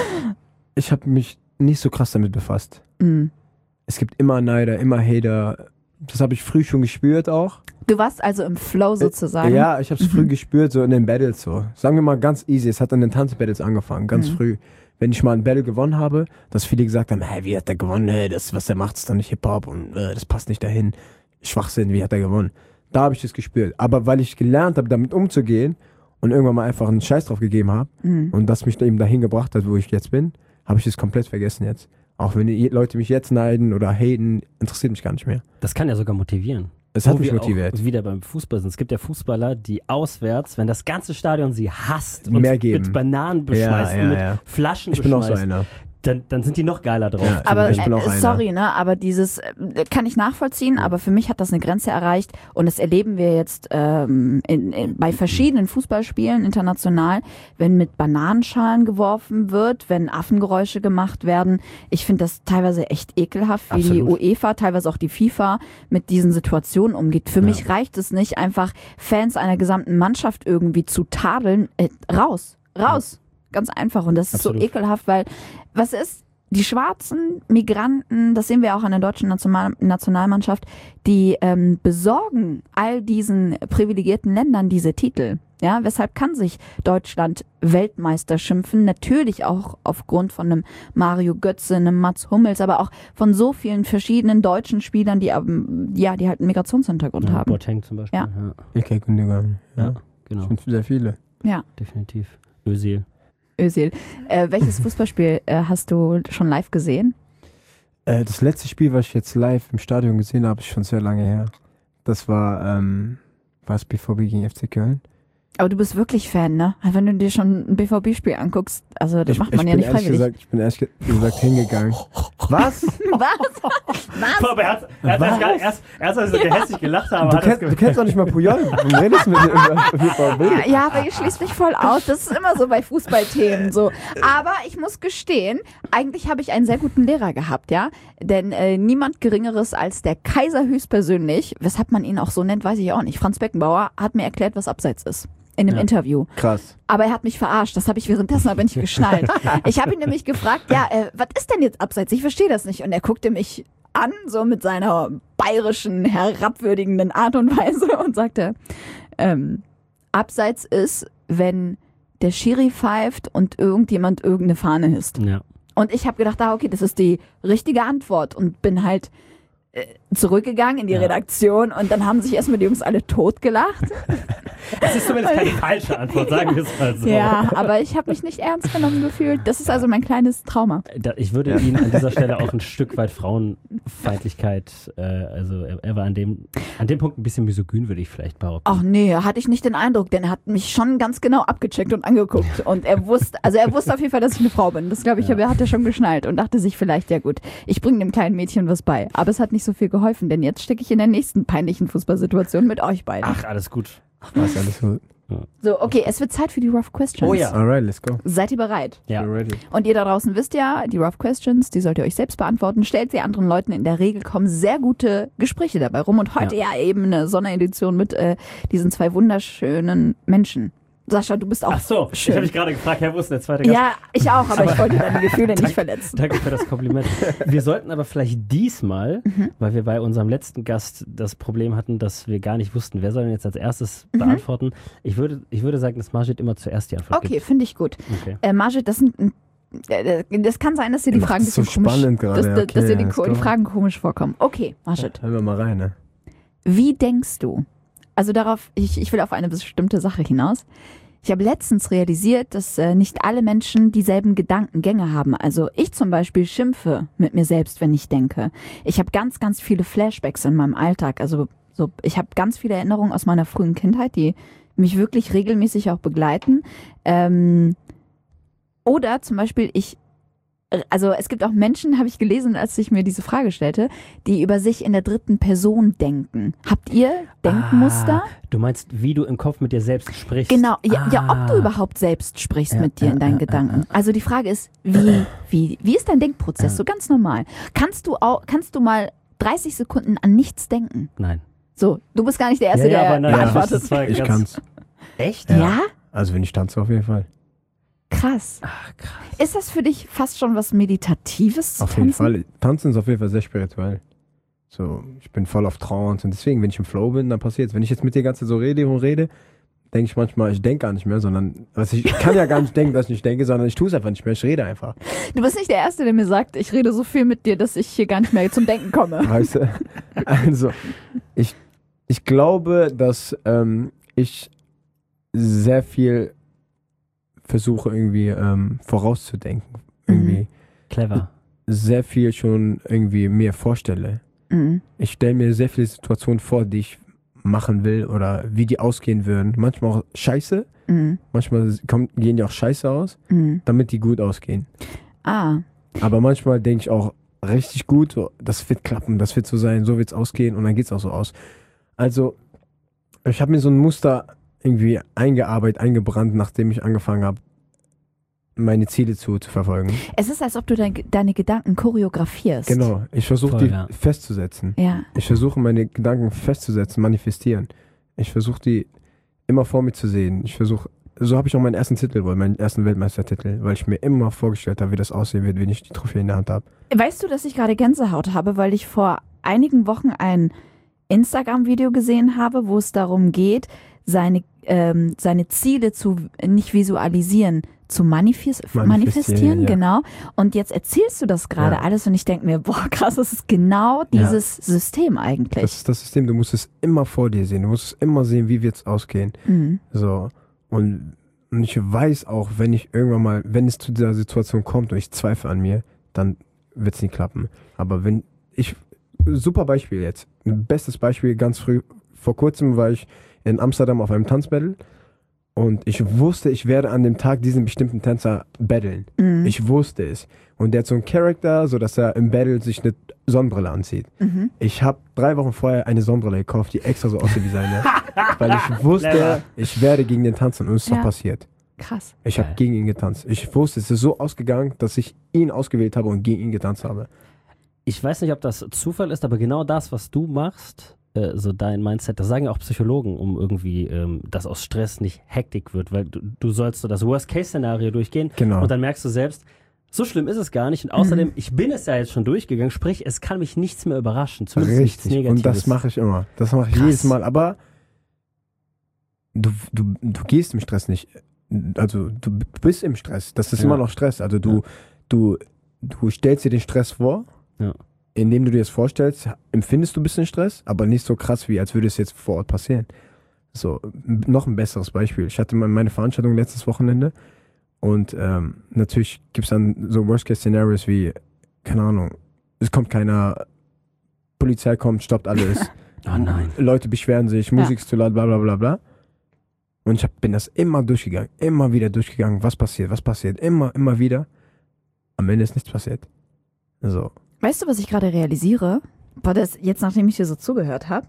ich habe mich nicht so krass damit befasst. Mm. Es gibt immer Neider, immer Hater. Das habe ich früh schon gespürt auch. Du warst also im Flow sozusagen. Ja, ich habe es früh gespürt, so in den Battles so. Sagen wir mal ganz easy, es hat an den Tanz-Battles angefangen, ganz Mhm. früh. Wenn ich mal ein Battle gewonnen habe, dass viele gesagt haben, hey, wie hat der gewonnen? Hey, das, was der macht, ist doch nicht Hip-Hop und äh, das passt nicht dahin. Schwachsinn, wie hat er gewonnen? Da habe ich das gespürt. Aber weil ich gelernt habe, damit umzugehen und irgendwann mal einfach einen Scheiß drauf gegeben habe Mhm. und das mich eben dahin gebracht hat, wo ich jetzt bin, habe ich das komplett vergessen jetzt. Auch wenn die Leute mich jetzt neiden oder haten, interessiert mich gar nicht mehr. Das kann ja sogar motivieren. Es hat Wo mich wir motiviert. Auch wieder beim Fußball sind. Es gibt ja Fußballer, die auswärts, wenn das ganze Stadion sie hasst und Mehr geben. mit Bananen beschmeißen, Ja, ja, mit ja. Flaschen Ich bin auch beschmeißen, so einer. dann, dann sind die noch geiler drauf. Ja. Aber Ich bin auch äh, einer. sorry, ne, aber dieses äh, kann ich nachvollziehen, aber für mich hat das eine Grenze erreicht und das erleben wir jetzt ähm, in, in, bei verschiedenen Fußballspielen international, wenn mit Bananenschalen geworfen wird, wenn Affengeräusche gemacht werden. Ich finde das teilweise echt ekelhaft, wie Absolut. die UEFA, teilweise auch die FIFA mit diesen Situationen umgeht. Für Ja. mich reicht es nicht, einfach Fans einer gesamten Mannschaft irgendwie zu tadeln. Äh, raus, raus. Ganz einfach. Und das ist Absolut. so ekelhaft, weil was ist, die schwarzen Migranten, das sehen wir auch an der deutschen National Nationalmannschaft, die ähm, besorgen all diesen privilegierten Ländern diese Titel. Ja, weshalb kann sich Deutschland Weltmeister schimpfen? Natürlich auch aufgrund von einem Mario Götze, einem Mats Hummels, aber auch von so vielen verschiedenen deutschen Spielern, die ähm, ja, die halt einen Migrationshintergrund Ja, haben. Boateng zum Beispiel. Ja. Ja, Ilkay Gündogan. Ja, ja genau. schon sehr viele. Ja, Definitiv. Özil. Özil. Äh, welches Fußballspiel äh, hast du schon live gesehen? Äh, das letzte Spiel, was ich jetzt live im Stadion gesehen habe, ist schon sehr lange her. Das war, ähm, war es B V B gegen F C Köln. Aber du bist wirklich Fan, ne? Wenn du dir schon ein B V B-Spiel anguckst, also das Ich, macht ich man ja bin nicht ehrlich freiwillig. gesagt, ich bin ehrlich ge- gesagt hingegangen. Was? Was? Aber er hat, er hat Was? erst, gar- erst, erst als er so gehässig gelacht hat, aber Du, hat kennst, das du kennst doch nicht mal Puyol. Warum redest du mit dir über B V B? Ja, aber ihr schließt mich voll aus. Das ist immer so bei Fußballthemen so. Aber ich muss gestehen, eigentlich habe ich einen sehr guten Lehrer gehabt, ja. Denn äh, niemand Geringeres als der Kaiser höchstpersönlich, weshalb man ihn auch so nennt, weiß ich auch nicht. Franz Beckenbauer hat mir erklärt, was Abseits ist. In einem Ja. Interview. Krass. Aber er hat mich verarscht. Das habe ich währenddessen aber nicht geschnallt. Ich habe ihn nämlich gefragt, ja, äh, was ist denn jetzt Abseits? Ich verstehe das nicht. Und er guckte mich an, so mit seiner bayerischen, herabwürdigenden Art und Weise und sagte, ähm, Abseits ist, wenn der Schiri pfeift und irgendjemand irgendeine Fahne hisst. Ja. Und ich habe gedacht, ah, okay, das ist die richtige Antwort und bin halt äh, zurückgegangen in die Ja. Redaktion und dann haben sich erstmal die Jungs alle totgelacht. Das ist zumindest keine falsche Antwort, sagen wir es mal so. Ja, aber ich habe mich nicht ernst genommen gefühlt. Das ist also mein kleines Trauma. Da- Ich würde ihn an dieser Stelle auch ein Stück weit Frauenfeindlichkeit, äh, also er, er war an dem, an dem Punkt ein bisschen misogyn, würde ich vielleicht behaupten. Ach nee, hatte ich nicht den Eindruck, denn er hat mich schon ganz genau abgecheckt und angeguckt. Und er wusste, also er wusste auf jeden Fall, dass ich eine Frau bin. Das glaube ich, Ja. aber hat er schon geschnallt und dachte sich vielleicht, ja gut, ich bringe dem kleinen Mädchen was bei. Aber es hat nicht so viel geholfen, denn jetzt stecke ich in der nächsten peinlichen Fußballsituation mit euch beiden. Ach, alles gut. Was alles gut. So, okay, es wird Zeit für die Rough Questions. Oh ja. Alright, let's go. Seid ihr bereit? Ja. You're ready. Und ihr da draußen wisst ja, die Rough Questions, die sollt ihr euch selbst beantworten. Stellt sie anderen Leuten. In der Regel kommen sehr gute Gespräche dabei rum. Und heute ja, eben eine Sonderedition mit äh, diesen zwei wunderschönen Menschen. Sascha, du bist auch Ach so, ich schön. habe mich gerade gefragt, Herr, wo ist der zweite Gast? Ja, ich auch, aber, ich wollte deine Gefühle nicht verletzen. Danke für das Kompliment. Wir sollten aber vielleicht diesmal, Mhm. weil wir bei unserem letzten Gast das Problem hatten, dass wir gar nicht wussten, wer soll denn jetzt als erstes Mhm. beantworten. Ich würde, ich würde sagen, dass Majid immer zuerst die Antwort Okay, finde ich gut. gibt. Okay. Äh, Majid, das sind äh, das kann sein, dass dir die Macht Fragen ein es so bisschen komisch, spannend gerade, dass, okay, dass dir die, let's Ko- die go. Fragen komisch vorkommen. Okay, Majid, Hören wir mal rein, ne? wie denkst du, also darauf, ich, ich will auf eine bestimmte Sache hinaus. Ich habe letztens realisiert, dass äh, nicht alle Menschen dieselben Gedankengänge haben. Also ich zum Beispiel schimpfe mit mir selbst, wenn ich denke. Ich habe ganz, ganz viele Flashbacks in meinem Alltag. Also so, ich habe ganz viele Erinnerungen aus meiner frühen Kindheit, die mich wirklich regelmäßig auch begleiten. Ähm, oder zum Beispiel ich Also es gibt auch Menschen, habe ich gelesen, als ich mir diese Frage stellte, die über sich in der dritten Person denken. Habt ihr Denkmuster? Ah, du meinst, wie du im Kopf mit dir selbst sprichst? Genau, ja, ah. ja, ob du überhaupt selbst sprichst Ja, mit dir ja, in deinen ja, Gedanken. ja, ja. Also die Frage ist, wie, wie, wie ist dein Denkprozess? Ja. So ganz normal. Kannst du auch, kannst du mal dreißig Sekunden an nichts denken? Nein. So, du bist gar nicht der Erste, Ja, ja, der aber nein, beantwortet. das war Ich ganz- kann's. Echt? Ja. Ja? Also wenn ich tanze, auf jeden Fall. Krass. Ach, krass. Ist das für dich fast schon was Meditatives zu Auf jeden tanzen? Fall. Tanzen ist auf jeden Fall sehr spirituell. So, ich bin voll auf Trance und deswegen, wenn ich im Flow bin, dann passiert's. Wenn ich jetzt mit dir ganze so rede und rede, denke ich manchmal, ich denke gar nicht mehr, sondern also ich, ich kann ja gar nicht denken, dass ich nicht denke, sondern ich tue es einfach nicht mehr, ich rede einfach. Du bist nicht der Erste, der mir sagt, ich rede so viel mit dir, dass ich hier gar nicht mehr zum Denken komme. Weißt du? Also, ich, ich glaube, dass ähm, ich sehr viel versuche irgendwie ähm, vorauszudenken. Irgendwie Clever. sehr viel schon irgendwie mir vorstelle. Mhm. Ich stelle mir sehr viele Situationen vor, die ich machen will oder wie die ausgehen würden. Manchmal auch scheiße, Mhm. manchmal kommen, gehen die auch scheiße aus, Mhm. damit die gut ausgehen. Ah, Aber manchmal denke ich auch richtig gut, so, das wird klappen, das wird so sein, so wird es ausgehen und dann geht es auch so aus. Also ich habe mir so ein Muster irgendwie eingearbeitet, eingebrannt, nachdem ich angefangen habe, meine Ziele zu, zu verfolgen. es ist, als ob du dein, deine Gedanken choreografierst. Genau, ich versuche Voll, die ja. festzusetzen. Ja. Ich versuche meine Gedanken festzusetzen, manifestieren. Ich versuche die immer vor mir zu sehen. Ich versuche, so habe ich auch meinen ersten Titel, wohl, meinen ersten Weltmeistertitel, weil ich mir immer vorgestellt habe, wie das aussehen wird, wenn ich die Trophäe in der Hand habe. Weißt du, dass ich gerade Gänsehaut habe, weil ich vor einigen Wochen ein Instagram-Video gesehen habe, wo es darum geht, seine, ähm, seine Ziele zu nicht visualisieren, zu manifest Manifestieren, manifestieren, ja. genau. Und jetzt erzählst du das gerade Ja. alles und ich denke mir, boah, krass, das ist genau dieses System eigentlich. Das ist das System, du musst es immer vor dir sehen. Du musst es immer sehen, wie wird es ausgehen. Mhm. So. Und, und ich weiß auch, wenn ich irgendwann mal, wenn es zu dieser Situation kommt und ich zweifle an mir, dann wird es nicht klappen. Aber wenn ich, super Beispiel jetzt, bestes Beispiel, ganz früh, vor kurzem war ich in Amsterdam auf einem Tanzbattle und ich wusste, ich werde an dem Tag diesen bestimmten Tänzer battlen. Mhm. Ich wusste es. Und der hat so einen Charakter, so dass er im Battle sich eine Sonnenbrille anzieht. Mhm. Ich habe drei Wochen vorher eine Sonnenbrille gekauft, die extra so aussieht wie seine, weil ich wusste, Clever. ich werde gegen den tanzen und es ist Ja. doch passiert. Krass. Ich habe Geil. gegen ihn getanzt. Ich wusste, es ist so ausgegangen, dass ich ihn ausgewählt habe und gegen ihn getanzt habe. Ich weiß nicht, ob das Zufall ist, aber genau das, was du machst, äh, so dein Mindset, das sagen ja auch Psychologen, um irgendwie, ähm, dass aus Stress nicht Hektik wird, weil du, du sollst so das Worst-Case-Szenario durchgehen Genau. und dann merkst du selbst, so schlimm ist es gar nicht und außerdem, Mhm. ich bin es ja jetzt schon durchgegangen, sprich, es kann mich nichts mehr überraschen, zumindest nichts Richtig. Negatives. Und das mache ich immer. Das mache ich Krass. jedes Mal. Aber du, du, du gehst im Stress nicht. Also du bist im Stress. Das ist Ja. immer noch Stress. Also du, Ja. du, du stellst dir den Stress vor. Ja. Indem du dir das vorstellst, empfindest du ein bisschen Stress, aber nicht so krass, wie als würde es jetzt vor Ort passieren. So, m- noch ein besseres Beispiel. Ich hatte mal meine Veranstaltung letztes Wochenende und ähm, natürlich gibt es dann so Worst-Case-Szenarios wie, keine Ahnung, es kommt keiner, Polizei kommt, stoppt alles, Oh nein. Leute beschweren sich, Musik ist zu laut, bla bla bla bla. Und ich hab, bin das immer durchgegangen, immer wieder durchgegangen, was passiert, was passiert, immer, immer wieder. Am Ende ist nichts passiert. So. Weißt du, was ich gerade realisiere? War das jetzt, nachdem ich dir so zugehört habe?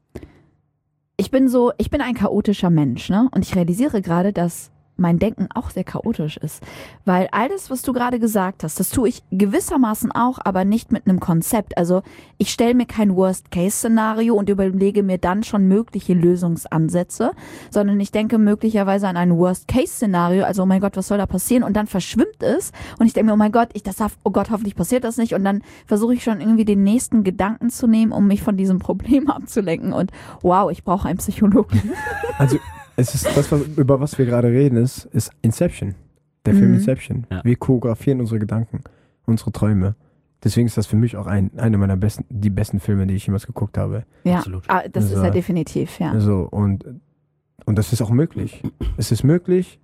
Ich bin so, ich bin ein chaotischer Mensch, ne? Und ich realisiere gerade, dass mein Denken auch sehr chaotisch ist. Weil all das, was du gerade gesagt hast, das tue ich gewissermaßen auch, aber nicht mit einem Konzept. Also ich stelle mir kein Worst-Case-Szenario und überlege mir dann schon mögliche Lösungsansätze, sondern ich denke möglicherweise an ein Worst-Case-Szenario, also oh mein Gott, was soll da passieren? Und dann verschwimmt es und ich denke mir, oh mein Gott, ich das darf, oh Gott, hoffentlich passiert das nicht. Und dann versuche ich schon irgendwie den nächsten Gedanken zu nehmen, um mich von diesem Problem abzulenken. Und wow, ich brauche einen Psychologen. Also, es ist das, was, über was wir gerade reden, ist, ist Inception. Der Film Mhm. Inception. Ja. Wir choreografieren unsere Gedanken, unsere Träume. Deswegen ist das für mich auch ein, einer meiner besten, die besten Filme, die ich jemals geguckt habe. Ja, Absolut. ah, das Also, ist ja definitiv, ja. Also, und, und das ist auch möglich. Es ist möglich,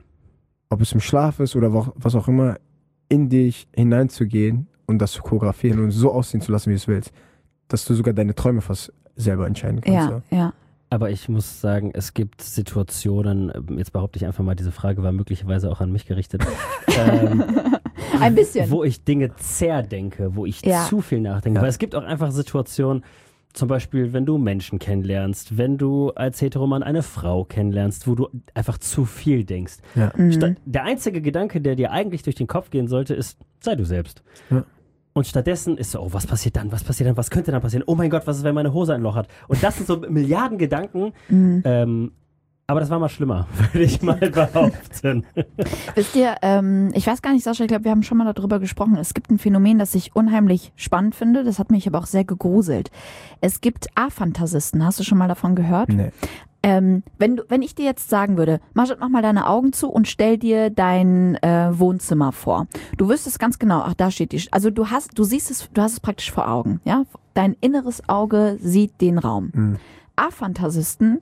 ob es im Schlaf ist oder wo- was auch immer, in dich hineinzugehen und das zu choreografieren und so aussehen zu lassen, wie du es willst, dass du sogar deine Träume fast selber entscheiden kannst. Ja, ja. Aber ich muss sagen, es gibt Situationen, ähm, jetzt behaupte ich einfach mal, diese Frage war möglicherweise auch an mich gerichtet, ähm, Ein bisschen. wo ich Dinge zerdenke, wo ich Ja. zu viel nachdenke. Ja. Weil es gibt auch einfach Situationen, zum Beispiel, wenn du Menschen kennenlernst, wenn du als Heteroman eine Frau kennenlernst, wo du einfach zu viel denkst. Ja. Mhm. Statt, der einzige Gedanke, der dir eigentlich durch den Kopf gehen sollte, ist, sei du selbst. Ja. Und stattdessen ist so, oh, was passiert dann, was passiert dann, was könnte dann passieren? Oh mein Gott, was ist, wenn meine Hose ein Loch hat? Und das sind so Milliarden Gedanken, Mhm. ähm, aber das war mal schlimmer, würde ich mal behaupten. Wisst ihr, ähm, ich weiß gar nicht, Sascha, ich glaube, wir haben schon mal darüber gesprochen. Es gibt ein Phänomen, das ich unheimlich spannend finde. Das hat mich aber auch sehr gegruselt. Es gibt A-Fantasisten. Hast du schon mal davon gehört? Nee. Ähm, wenn, du, wenn ich dir jetzt sagen würde, Marjat, mach mal deine Augen zu und stell dir dein äh, Wohnzimmer vor. Du wüsstest ganz genau, ach, da steht die, Sch- also du hast, du siehst es, du hast es praktisch vor Augen, ja? Dein inneres Auge sieht den Raum. Mhm. A-Fantasisten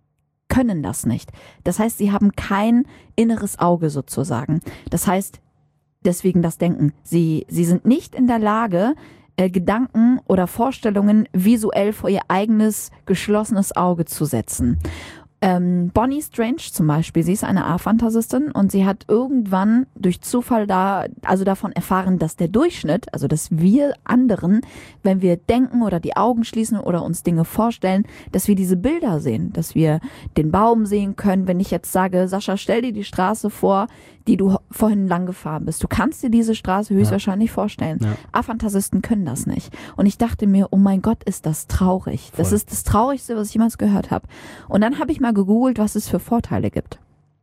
können das nicht. Das heißt, sie haben kein inneres Auge sozusagen. Das heißt, deswegen das Denken. Sie, sie sind nicht in der Lage, äh, Gedanken oder Vorstellungen visuell vor ihr eigenes geschlossenes Auge zu setzen. Ähm, Bonnie Strange zum Beispiel, sie ist eine A-Fantasistin und sie hat irgendwann durch Zufall da, also davon erfahren, dass der Durchschnitt, also dass wir anderen, wenn wir denken oder die Augen schließen oder uns Dinge vorstellen, dass wir diese Bilder sehen, dass wir den Baum sehen können. Wenn ich jetzt sage, Sascha, stell dir die Straße vor, die du vorhin lang gefahren bist. Du kannst dir diese Straße höchstwahrscheinlich vorstellen. Ja. A-Fantasisten können das nicht. Und ich dachte mir, oh mein Gott, ist das traurig. Das Voll. ist das Traurigste, was ich jemals gehört habe. Und dann habe ich mal gegoogelt, was es für Vorteile gibt.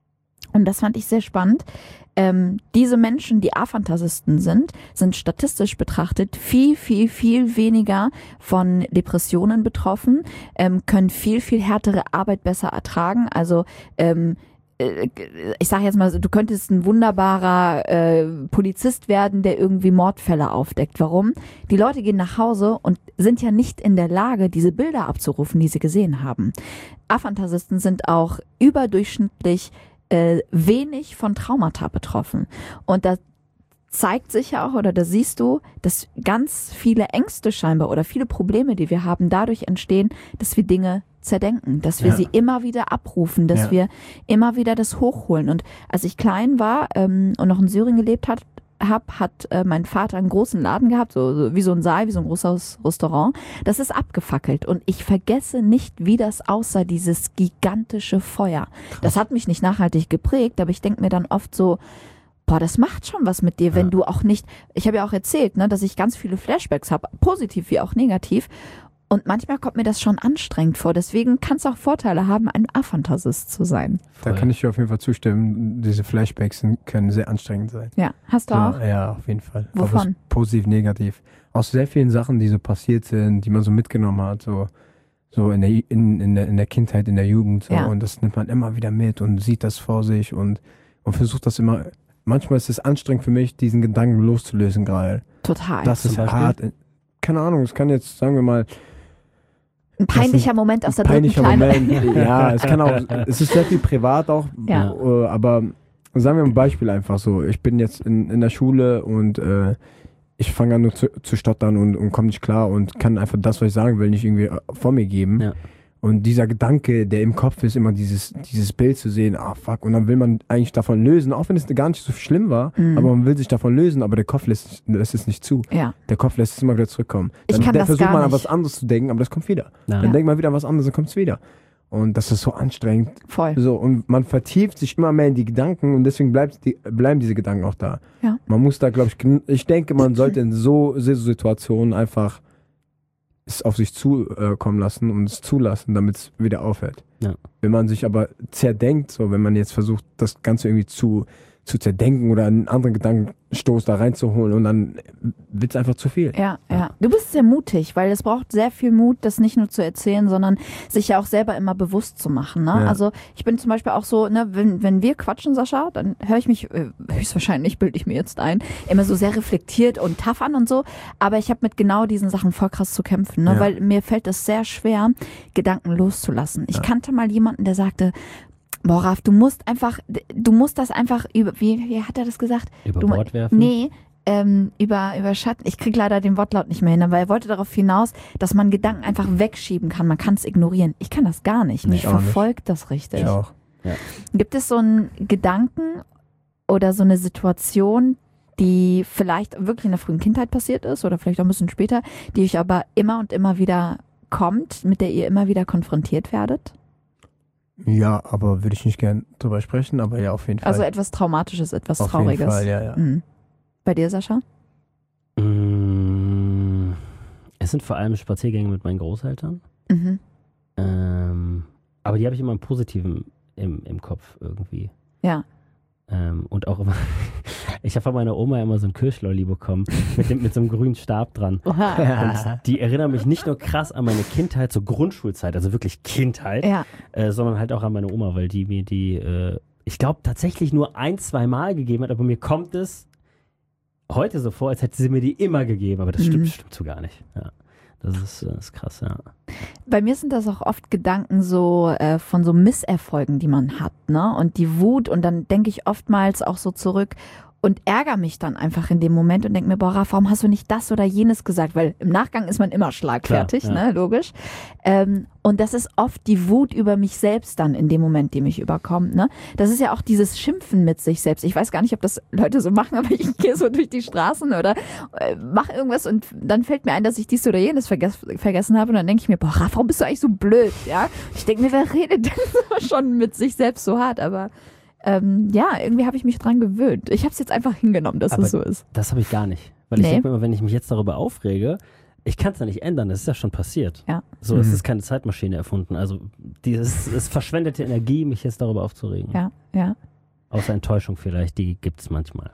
Und das fand ich sehr spannend. Ähm, diese Menschen, die A-Fantasisten sind, sind statistisch betrachtet viel, viel, viel weniger von Depressionen betroffen, ähm, können viel, viel härtere Arbeit besser ertragen. Also ähm, äh, ich sage jetzt mal, so, du könntest ein wunderbarer äh, Polizist werden, der irgendwie Mordfälle aufdeckt. Warum? Die Leute gehen nach Hause und sind ja nicht in der Lage, diese Bilder abzurufen, die sie gesehen haben. A-Fantasisten sind auch überdurchschnittlich äh, wenig von Traumata betroffen. Und da zeigt sich ja auch, oder da siehst du, dass ganz viele Ängste scheinbar oder viele Probleme, die wir haben, dadurch entstehen, dass wir Dinge zerdenken, dass wir Ja. sie immer wieder abrufen, dass Ja. wir immer wieder das hochholen. Und als ich klein war ähm, und noch in Syrien gelebt hat, hab, hat äh, mein Vater einen großen Laden gehabt, so, so wie so ein Saal, wie so ein großes Restaurant. Das ist abgefackelt und ich vergesse nicht, wie das aussah, dieses gigantische Feuer. Das hat mich nicht nachhaltig geprägt, aber ich denke mir dann oft so, boah, das macht schon was mit dir, wenn Ja. du auch nicht, ich habe ja auch erzählt, ne, dass ich ganz viele Flashbacks habe, positiv wie auch negativ. Und manchmal kommt mir das schon anstrengend vor. Deswegen kann es auch Vorteile haben, ein A-Fantasist zu sein. Da kann ich dir auf jeden Fall zustimmen. Diese Flashbacks sind, können sehr anstrengend sein. Ja, hast du auch? Ja, ja, auf jeden Fall. Ob Wovon? es positiv, negativ. Aus sehr vielen Sachen, die so passiert sind, die man so mitgenommen hat, so, so in, der, in, in, der, in der Kindheit, in der Jugend. So. Ja. Und das nimmt man immer wieder mit und sieht das vor sich und, und versucht das immer. Manchmal ist es anstrengend für mich, diesen Gedanken loszulösen gerade. Total. Das Zum ist Beispiel? hart. Keine Ahnung, es kann jetzt, sagen wir mal, Ein peinlicher Moment aus der dritten peinlicher Kleine. Moment. Ja, es kann auch, es ist sehr viel privat auch, Ja. äh, aber sagen wir ein Beispiel einfach so. Ich bin jetzt in, in der Schule und äh, ich fange an nur zu, zu stottern und, und komme nicht klar und kann einfach das, was ich sagen will, nicht irgendwie äh, vor mir geben. Ja. Und dieser Gedanke, der im Kopf ist, immer dieses, dieses Bild zu sehen, ah fuck, und dann will man eigentlich davon lösen, auch wenn es gar nicht so schlimm war, Mhm. aber man will sich davon lösen, aber der Kopf lässt, lässt es nicht zu. Ja, Der Kopf lässt es immer wieder zurückkommen. Ich Dann kann der das versucht gar man an nicht. was anderes zu denken, aber das kommt wieder. Ja. Dann denkt man wieder an was anderes, dann kommt es wieder. Und das ist so anstrengend. voll. So, und man vertieft sich immer mehr in die Gedanken und deswegen bleibt die, bleiben diese Gedanken auch da. Ja. Man muss da, glaube ich, gn- ich denke, man sollte in so so Situationen einfach es auf sich zukommen lassen und es zulassen, damit es wieder aufhört. Ja. Wenn man sich aber zerdenkt, so wenn man jetzt versucht, das Ganze irgendwie zu, zu zerdenken oder einen anderen Gedankenstoß da reinzuholen und dann wird es einfach zu viel. Ja, ja. Du bist sehr mutig, weil es braucht sehr viel Mut, das nicht nur zu erzählen, sondern sich ja auch selber immer bewusst zu machen. Ne? Ja. Also ich bin zum Beispiel auch so, ne, wenn, wenn wir quatschen, Sascha, dann höre ich mich, äh, höchstwahrscheinlich bilde ich mir jetzt ein, immer so sehr reflektiert und tough an und so. Aber ich habe mit genau diesen Sachen voll krass zu kämpfen, ne? Ja. Weil mir fällt es sehr schwer, Gedanken loszulassen. Ich Ja. kannte mal jemanden, der sagte, boah, Raf, du musst einfach, du musst das einfach über, wie, wie hat er das gesagt? Über Du- Bord werfen? Nee, ähm, über, über Schatten. Ich krieg leider den Wortlaut nicht mehr hin, aber er wollte darauf hinaus, dass man Gedanken einfach wegschieben kann. Man kann es ignorieren. Ich kann das gar nicht. Mich Ich auch nicht. verfolgt das richtig. Ich auch. Gibt es so einen Gedanken oder so eine Situation, die vielleicht wirklich in der frühen Kindheit passiert ist oder vielleicht auch ein bisschen später, die euch aber immer und immer wieder kommt, mit der ihr immer wieder konfrontiert werdet? Ja, aber würde ich nicht gern drüber sprechen, aber ja, auf jeden Fall. Also etwas Traumatisches, etwas auf Trauriges. jeden Fall, ja, ja. Mhm. Bei dir, Sascha? Mm, Es sind vor allem Spaziergänge mit meinen Großeltern. Mhm. Ähm, aber die habe ich immer im Positiven im, im Kopf irgendwie. Ja. Ähm, und auch immer, ich habe von meiner Oma immer so ein Kirschlolli bekommen, mit, dem, mit so einem grünen Stab dran. Und die erinnern mich nicht nur krass an meine Kindheit, so Grundschulzeit, also wirklich Kindheit, Ja. äh, sondern halt auch an meine Oma, weil die mir die, äh, ich glaube, tatsächlich nur ein, zwei Mal gegeben hat, aber mir kommt es heute so vor, als hätte sie mir die immer gegeben, aber das stimmt, Mhm. stimmt so gar nicht. Ja. Das ist, das ist krass, ja. Bei mir sind das auch oft Gedanken so äh, von so Misserfolgen, die man hat, ne? Und die Wut und dann denke ich oftmals auch so zurück und ärgere mich dann einfach in dem Moment und denke mir, boah, Raf, warum hast du nicht das oder jenes gesagt? Weil im Nachgang ist man immer schlagfertig, Klar, ja. ne? Logisch. Ähm, und das ist oft die Wut über mich selbst dann in dem Moment, die mich überkommt, ne? Das ist ja auch dieses Schimpfen mit sich selbst. Ich weiß gar nicht, ob das Leute so machen, aber ich gehe so durch die Straßen oder äh, mache irgendwas und dann fällt mir ein, dass ich dies oder jenes vergess vergessen habe und dann denke ich mir, boah, Raf, warum bist du eigentlich so blöd, ja? Ich denke mir, wer redet denn so schon mit sich selbst so hart, aber ähm, ja, irgendwie habe ich mich dran gewöhnt. Ich habe es jetzt einfach hingenommen, dass Aber es so ist. Das habe ich gar nicht. Weil ich Nee. denke mir immer, wenn ich mich jetzt darüber aufrege, ich kann es ja nicht ändern, das ist ja schon passiert. Ja. So, es Mhm. ist keine Zeitmaschine erfunden. Also dieses, es verschwendete Energie, mich jetzt darüber aufzuregen. Ja, ja. Außer Enttäuschung vielleicht, die gibt es manchmal.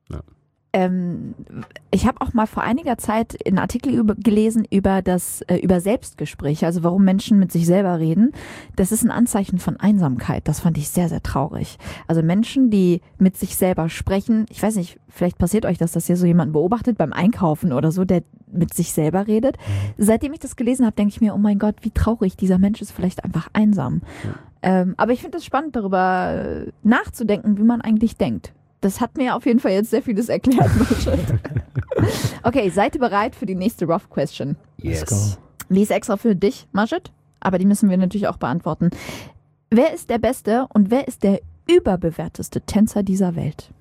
Ähm, ich habe auch mal vor einiger Zeit einen Artikel über, gelesen über das äh, über Selbstgespräche, also warum Menschen mit sich selber reden. Das ist ein Anzeichen von Einsamkeit. Das fand ich sehr, sehr traurig. Also Menschen, die mit sich selber sprechen, ich weiß nicht, vielleicht passiert euch das, dass ihr so jemanden beobachtet beim Einkaufen oder so, der mit sich selber redet. Seitdem ich das gelesen habe, denke ich mir, oh mein Gott, wie traurig, dieser Mensch ist vielleicht einfach einsam. Ja. Ähm, aber ich finde es spannend, darüber äh, nachzudenken, wie man eigentlich denkt. Das hat mir auf jeden Fall jetzt sehr vieles erklärt. Okay, seid ihr bereit für die nächste Rough Question? Let's go. Die ist extra für dich, Majid, aber die müssen wir natürlich auch beantworten. Wer ist der beste und wer ist der überbewerteste Tänzer dieser Welt?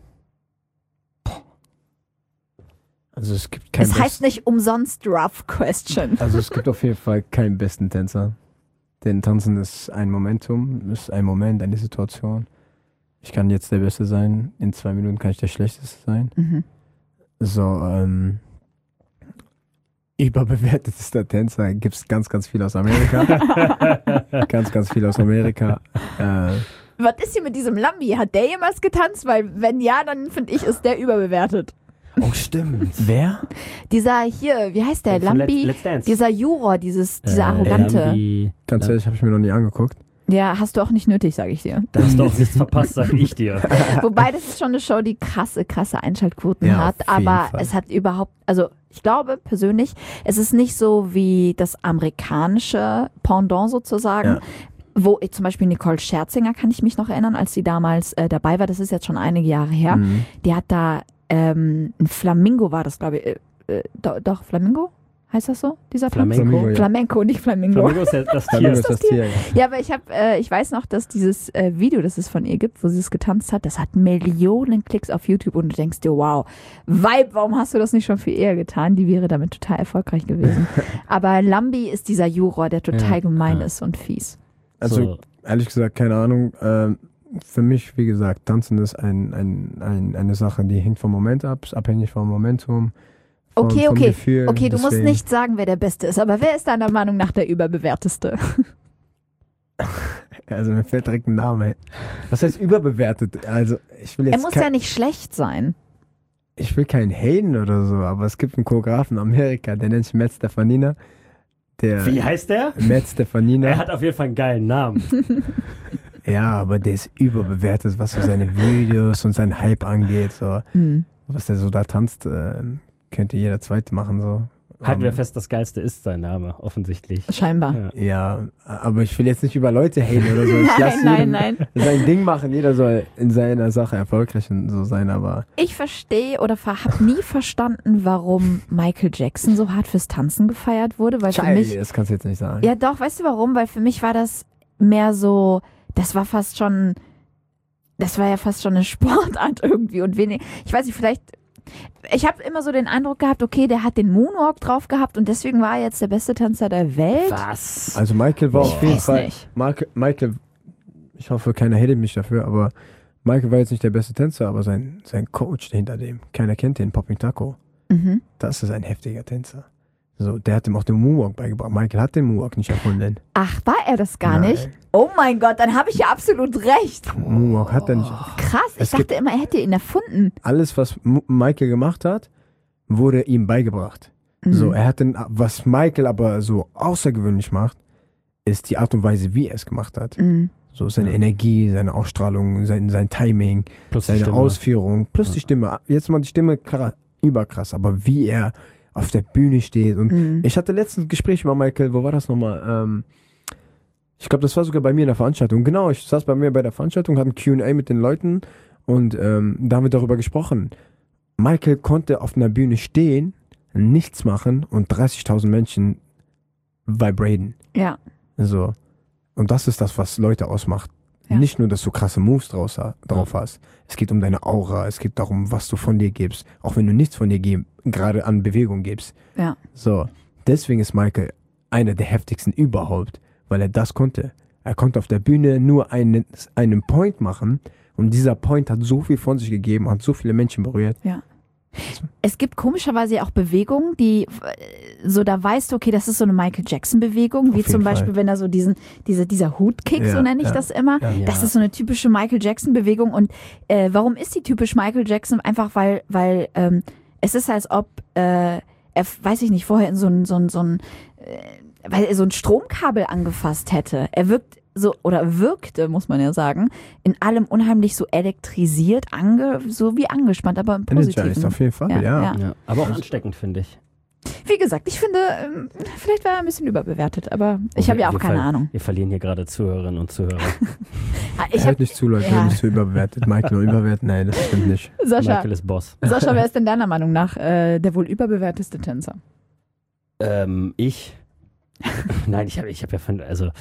Also es gibt keinen Es heißt nicht umsonst Rough Question. Also es gibt auf jeden Fall keinen besten Tänzer. Denn Tanzen ist ein Momentum, ist ein Moment, eine Situation. Ich kann jetzt der Beste sein, in zwei Minuten kann ich der Schlechteste sein. Mhm. So, ähm, überbewertetester Tänzer gibt es ganz, ganz viel aus Amerika. ganz, ganz viel aus Amerika. Äh, Was ist hier mit diesem Lambi? Hat der jemals getanzt? Weil wenn ja, dann finde ich, ist der überbewertet. Oh, stimmt. wer? Dieser hier, wie heißt der? Von Lambi? Let's, Let's Dance. Dieser Juror, dieses, dieser Äh, Arrogante. Lambi- Ganz ehrlich, habe ich mir noch nie angeguckt. Ja, hast du auch nicht nötig, sage ich dir. Da hast du auch nichts verpasst, sag ich dir. Wobei, das ist schon eine Show, die krasse, krasse Einschaltquoten Ja, hat. auf jeden Aber Fall. es hat überhaupt, also ich glaube persönlich, es ist nicht so wie das amerikanische Pendant sozusagen. Ja. Wo ich, zum Beispiel Nicole Scherzinger, kann ich mich noch erinnern, als sie damals äh, dabei war. Das ist jetzt schon einige Jahre her. Mhm. Die hat da ähm, ein Flamingo war das, glaube ich. Äh, äh, doch, doch, Flamingo? Heißt das so? Dieser Flamenco. Flamingo, ja. Flamenco, nicht Flamingo. Flamingo ist ja das Tier. Flamingo ist das Tier, ja. Ja, aber ich habe, äh, ich weiß noch, dass dieses äh, Video, das es von ihr gibt, wo sie es getanzt hat, das hat Millionen Klicks auf YouTube und du denkst dir, wow, Vibe, warum hast du das nicht schon viel eher getan? Die wäre damit total erfolgreich gewesen. Aber Lambi ist dieser Juror, der total Ja, gemein ja. ist und fies. Also So. ehrlich gesagt, keine Ahnung. Ähm, für mich, wie gesagt, Tanzen ist ein, ein, ein, eine Sache, die hängt vom Moment ab, ist abhängig vom Momentum. Vom, Okay, vom okay. Gefühl. Okay, du musst Deswegen- nicht sagen, wer der Beste ist, aber wer ist deiner Meinung nach der überbewerteste? Also mir fällt direkt ein Name ein. Was heißt überbewertet? Also ich will jetzt Er muss kein, ja nicht schlecht sein. ich will keinen haten oder so, aber es gibt einen Choreografen in Amerika, der nennt sich Matt Stefanina. Der Wie heißt der? Matt Stefanina. Er hat auf jeden Fall einen geilen Namen. Ja, aber der ist überbewertet, was so seine Videos und sein Hype angeht. So. Mhm. Was der so da tanzt, äh, könnte jeder Zweite machen. So. Halten wir Ähm, fest, das Geilste ist sein Name, offensichtlich. Scheinbar. Ja. Ja, aber ich will jetzt nicht über Leute haten oder so. Ich Nein, lass nein, jedem nein. sein Ding machen. Jeder soll in seiner Sache erfolgreich und so sein, aber Ich verstehe oder habe nie verstanden, warum Michael Jackson so hart fürs Tanzen gefeiert wurde, weil für Schei, mich, das kannst du jetzt nicht sagen. ja doch, weißt du warum? Weil für mich war das mehr so, das war fast schon, das war ja fast schon eine Sportart irgendwie und wenig, ich weiß nicht, vielleicht, ich habe immer so den Eindruck gehabt, okay, der hat den Moonwalk drauf gehabt und deswegen war er jetzt der beste Tänzer der Welt. Was? Also Michael war Ich auf jeden weiß Fall. nicht. Michael, Michael, ich hoffe, keiner hatet mich dafür, aber Michael war jetzt nicht der beste Tänzer, aber sein, sein Coach hinter dem, keiner kennt den, Popping Taco. Mhm. Das ist ein heftiger Tänzer. So, der hat ihm auch den Moonwalk beigebracht. Michael hat den Moonwalk nicht erfunden. Ach, war er das gar Nein. nicht? Oh mein Gott, dann habe ich ja absolut recht. Moonwalk hat er nicht. Krass, ich Es dachte gibt- immer, er hätte ihn erfunden. Alles, was M- Michael gemacht hat, wurde ihm beigebracht. Mhm. So, er hat den, was Michael aber so außergewöhnlich macht, ist die Art und Weise, wie er es gemacht hat. Mhm. So seine Ja. Energie, seine Ausstrahlung, sein, sein Timing, Plus die seine Stimme. Ausführung, plus die Stimme. Jetzt mal die Stimme, klar, überkrass, aber wie er auf der Bühne steht. Und Mhm. ich hatte letztens ein Gespräch über Michael, wo war das nochmal? Ähm, ich glaube, das war sogar bei mir in der Veranstaltung. Genau, ich saß bei mir bei der Veranstaltung, hatte ein Q und A mit den Leuten und ähm, da haben wir darüber gesprochen. Michael konnte auf einer Bühne stehen, nichts machen und dreißigtausend Menschen vibraten. Ja. So. Und das ist das, was Leute ausmacht. Ja. Nicht nur, dass du krasse Moves draus, drauf hast. Es geht um deine Aura, es geht darum, was du von dir gibst. Auch wenn du nichts von dir gib, gerade an Bewegung gibst. Ja. So. Deswegen ist Michael einer der heftigsten überhaupt, weil er das konnte. Er konnte auf der Bühne nur einen, einen Point machen und dieser Point hat so viel von sich gegeben, hat so viele Menschen berührt. Es gibt komischerweise auch Bewegungen, die äh, so da weißt du, okay, das ist so eine Michael Jackson Bewegung, wie Auf zum jeden Beispiel, Fall. wenn er so diesen, diese, dieser Hutkick, Ja, so nenne ich ja, das immer. ja. Das Ja. ist so eine typische Michael Jackson Bewegung und äh, warum ist die typisch Michael Jackson? Einfach weil, weil ähm, es ist, als ob äh, er, weiß ich nicht, vorher in so ein, so ein, so ein, äh, weil er so ein Stromkabel angefasst hätte. Er wirkt so, oder wirkte, muss man ja sagen, in allem unheimlich so elektrisiert, ange, so wie angespannt, aber im Energized Positiven. auf jeden Fall, Ja, ja. ja. Ja, aber auch ansteckend, finde ich. Wie gesagt, ich finde, ähm, vielleicht war er ein bisschen überbewertet, aber ich Okay, habe ja auch wir keine fall- Ahnung. Wir verlieren hier gerade Zuhörerinnen und Zuhörer. Ah, Ich Ich hört habe nicht zu, Leute, ja. nicht so überbewertet. Michael nur überbewertet, nein, das stimmt nicht. Sascha, Michael ist Boss. Sascha, wer ist denn deiner Meinung nach äh, der wohl überbewerteste Tänzer? Ähm, ich? Nein, ich habe ich hab ja von, also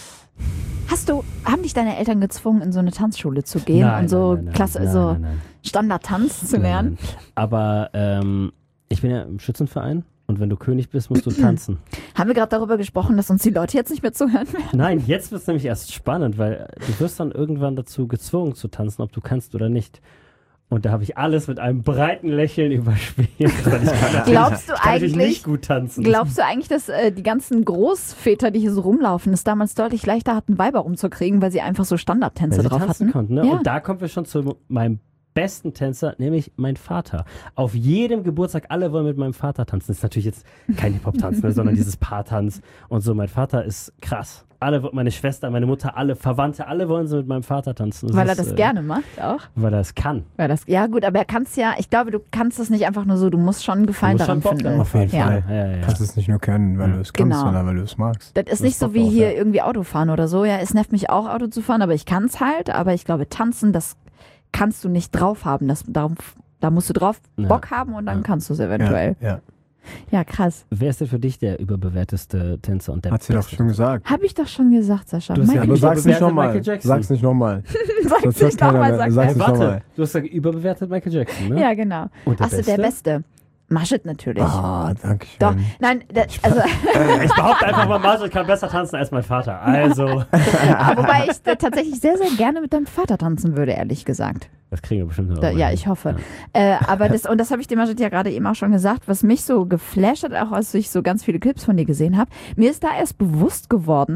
Hast du, haben dich deine Eltern gezwungen, in so eine Tanzschule zu gehen nein, und so nein, nein, nein, Klasse, nein, so nein, nein. Standardtanz zu Nein, lernen? nein. Aber ähm, ich bin ja im Schützenverein und wenn du König bist, musst du tanzen. Haben wir gerade darüber gesprochen, dass uns die Leute jetzt nicht mehr zuhören werden? Nein, jetzt wird es nämlich erst spannend, weil du wirst dann irgendwann dazu gezwungen zu tanzen, ob du kannst oder nicht. Und da habe ich alles mit einem breiten Lächeln überspielt. Weil ich kann natürlich- Glaubst du ich kann natürlich eigentlich- nicht gut tanzen. Glaubst du eigentlich, dass äh, die ganzen Großväter, die hier so rumlaufen, es damals deutlich leichter hatten, Weiber rumzukriegen, weil sie einfach so Standardtänze Weil sie drauf tanzen hatten? konnten, ne? Ja. Und da kommen wir schon zu meinem besten Tänzer, nämlich mein Vater. Auf jedem Geburtstag, alle wollen mit meinem Vater tanzen. Das ist natürlich jetzt kein Hip-Hop-Tanz, ne, sondern dieses Paartanz und so. Mein Vater ist krass. Alle, meine Schwester, meine Mutter, alle Verwandte, alle wollen so mit meinem Vater tanzen. Weil er ist, das äh, gerne macht auch. Weil er es kann. Weil das, ja gut, aber er kann es ja, ich glaube, du kannst es nicht einfach nur so, du musst schon Gefallen Du musst daran schon Bock finden. darauf Auf jeden Ja. Fall. Ja, ja, ja. Du kannst es nicht nur können, weil du es kannst, Genau. sondern weil du es magst. Das ist Das nicht so Bock wie drauf, hier ja. irgendwie Autofahren oder so. Ja, es nervt mich auch, Auto zu fahren, aber ich kann es halt. Aber ich glaube, tanzen, das kannst du nicht drauf haben. Das, darum, da musst du drauf Ja. Bock haben und dann Ja. kannst du es eventuell. Ja, ja. Ja, krass. Wer ist denn für dich der überbewerteste Tänzer und der Hat sie doch beste schon Tänzer? gesagt. Habe ich doch schon gesagt, Sascha. Du hast ja Ja, Michael aber nicht sag's nicht überbewertet nochmal. Michael Jackson. Sag's nicht nochmal. Sag's Sonst nicht hört keiner nochmal, mehr. sag Sag's Hey, nicht warte, nochmal. du hast gesagt, überbewertet Michael Jackson, ne? Ja, genau. Und der Achso, Beste? der Beste. Maschet natürlich. Ah, danke schön. Doch, nein, der, also, Ich behaupte einfach mal, Marshall kann besser tanzen als mein Vater. Also, wobei ich äh, tatsächlich sehr, sehr gerne mit deinem Vater tanzen würde, ehrlich gesagt. das kriegen wir bestimmt noch. Da, ja, ich hoffe. Äh, aber das, und das habe ich dem Majid ja gerade eben auch schon gesagt, was mich so geflasht hat, auch als ich so ganz viele Clips von dir gesehen habe, mir ist da erst bewusst geworden,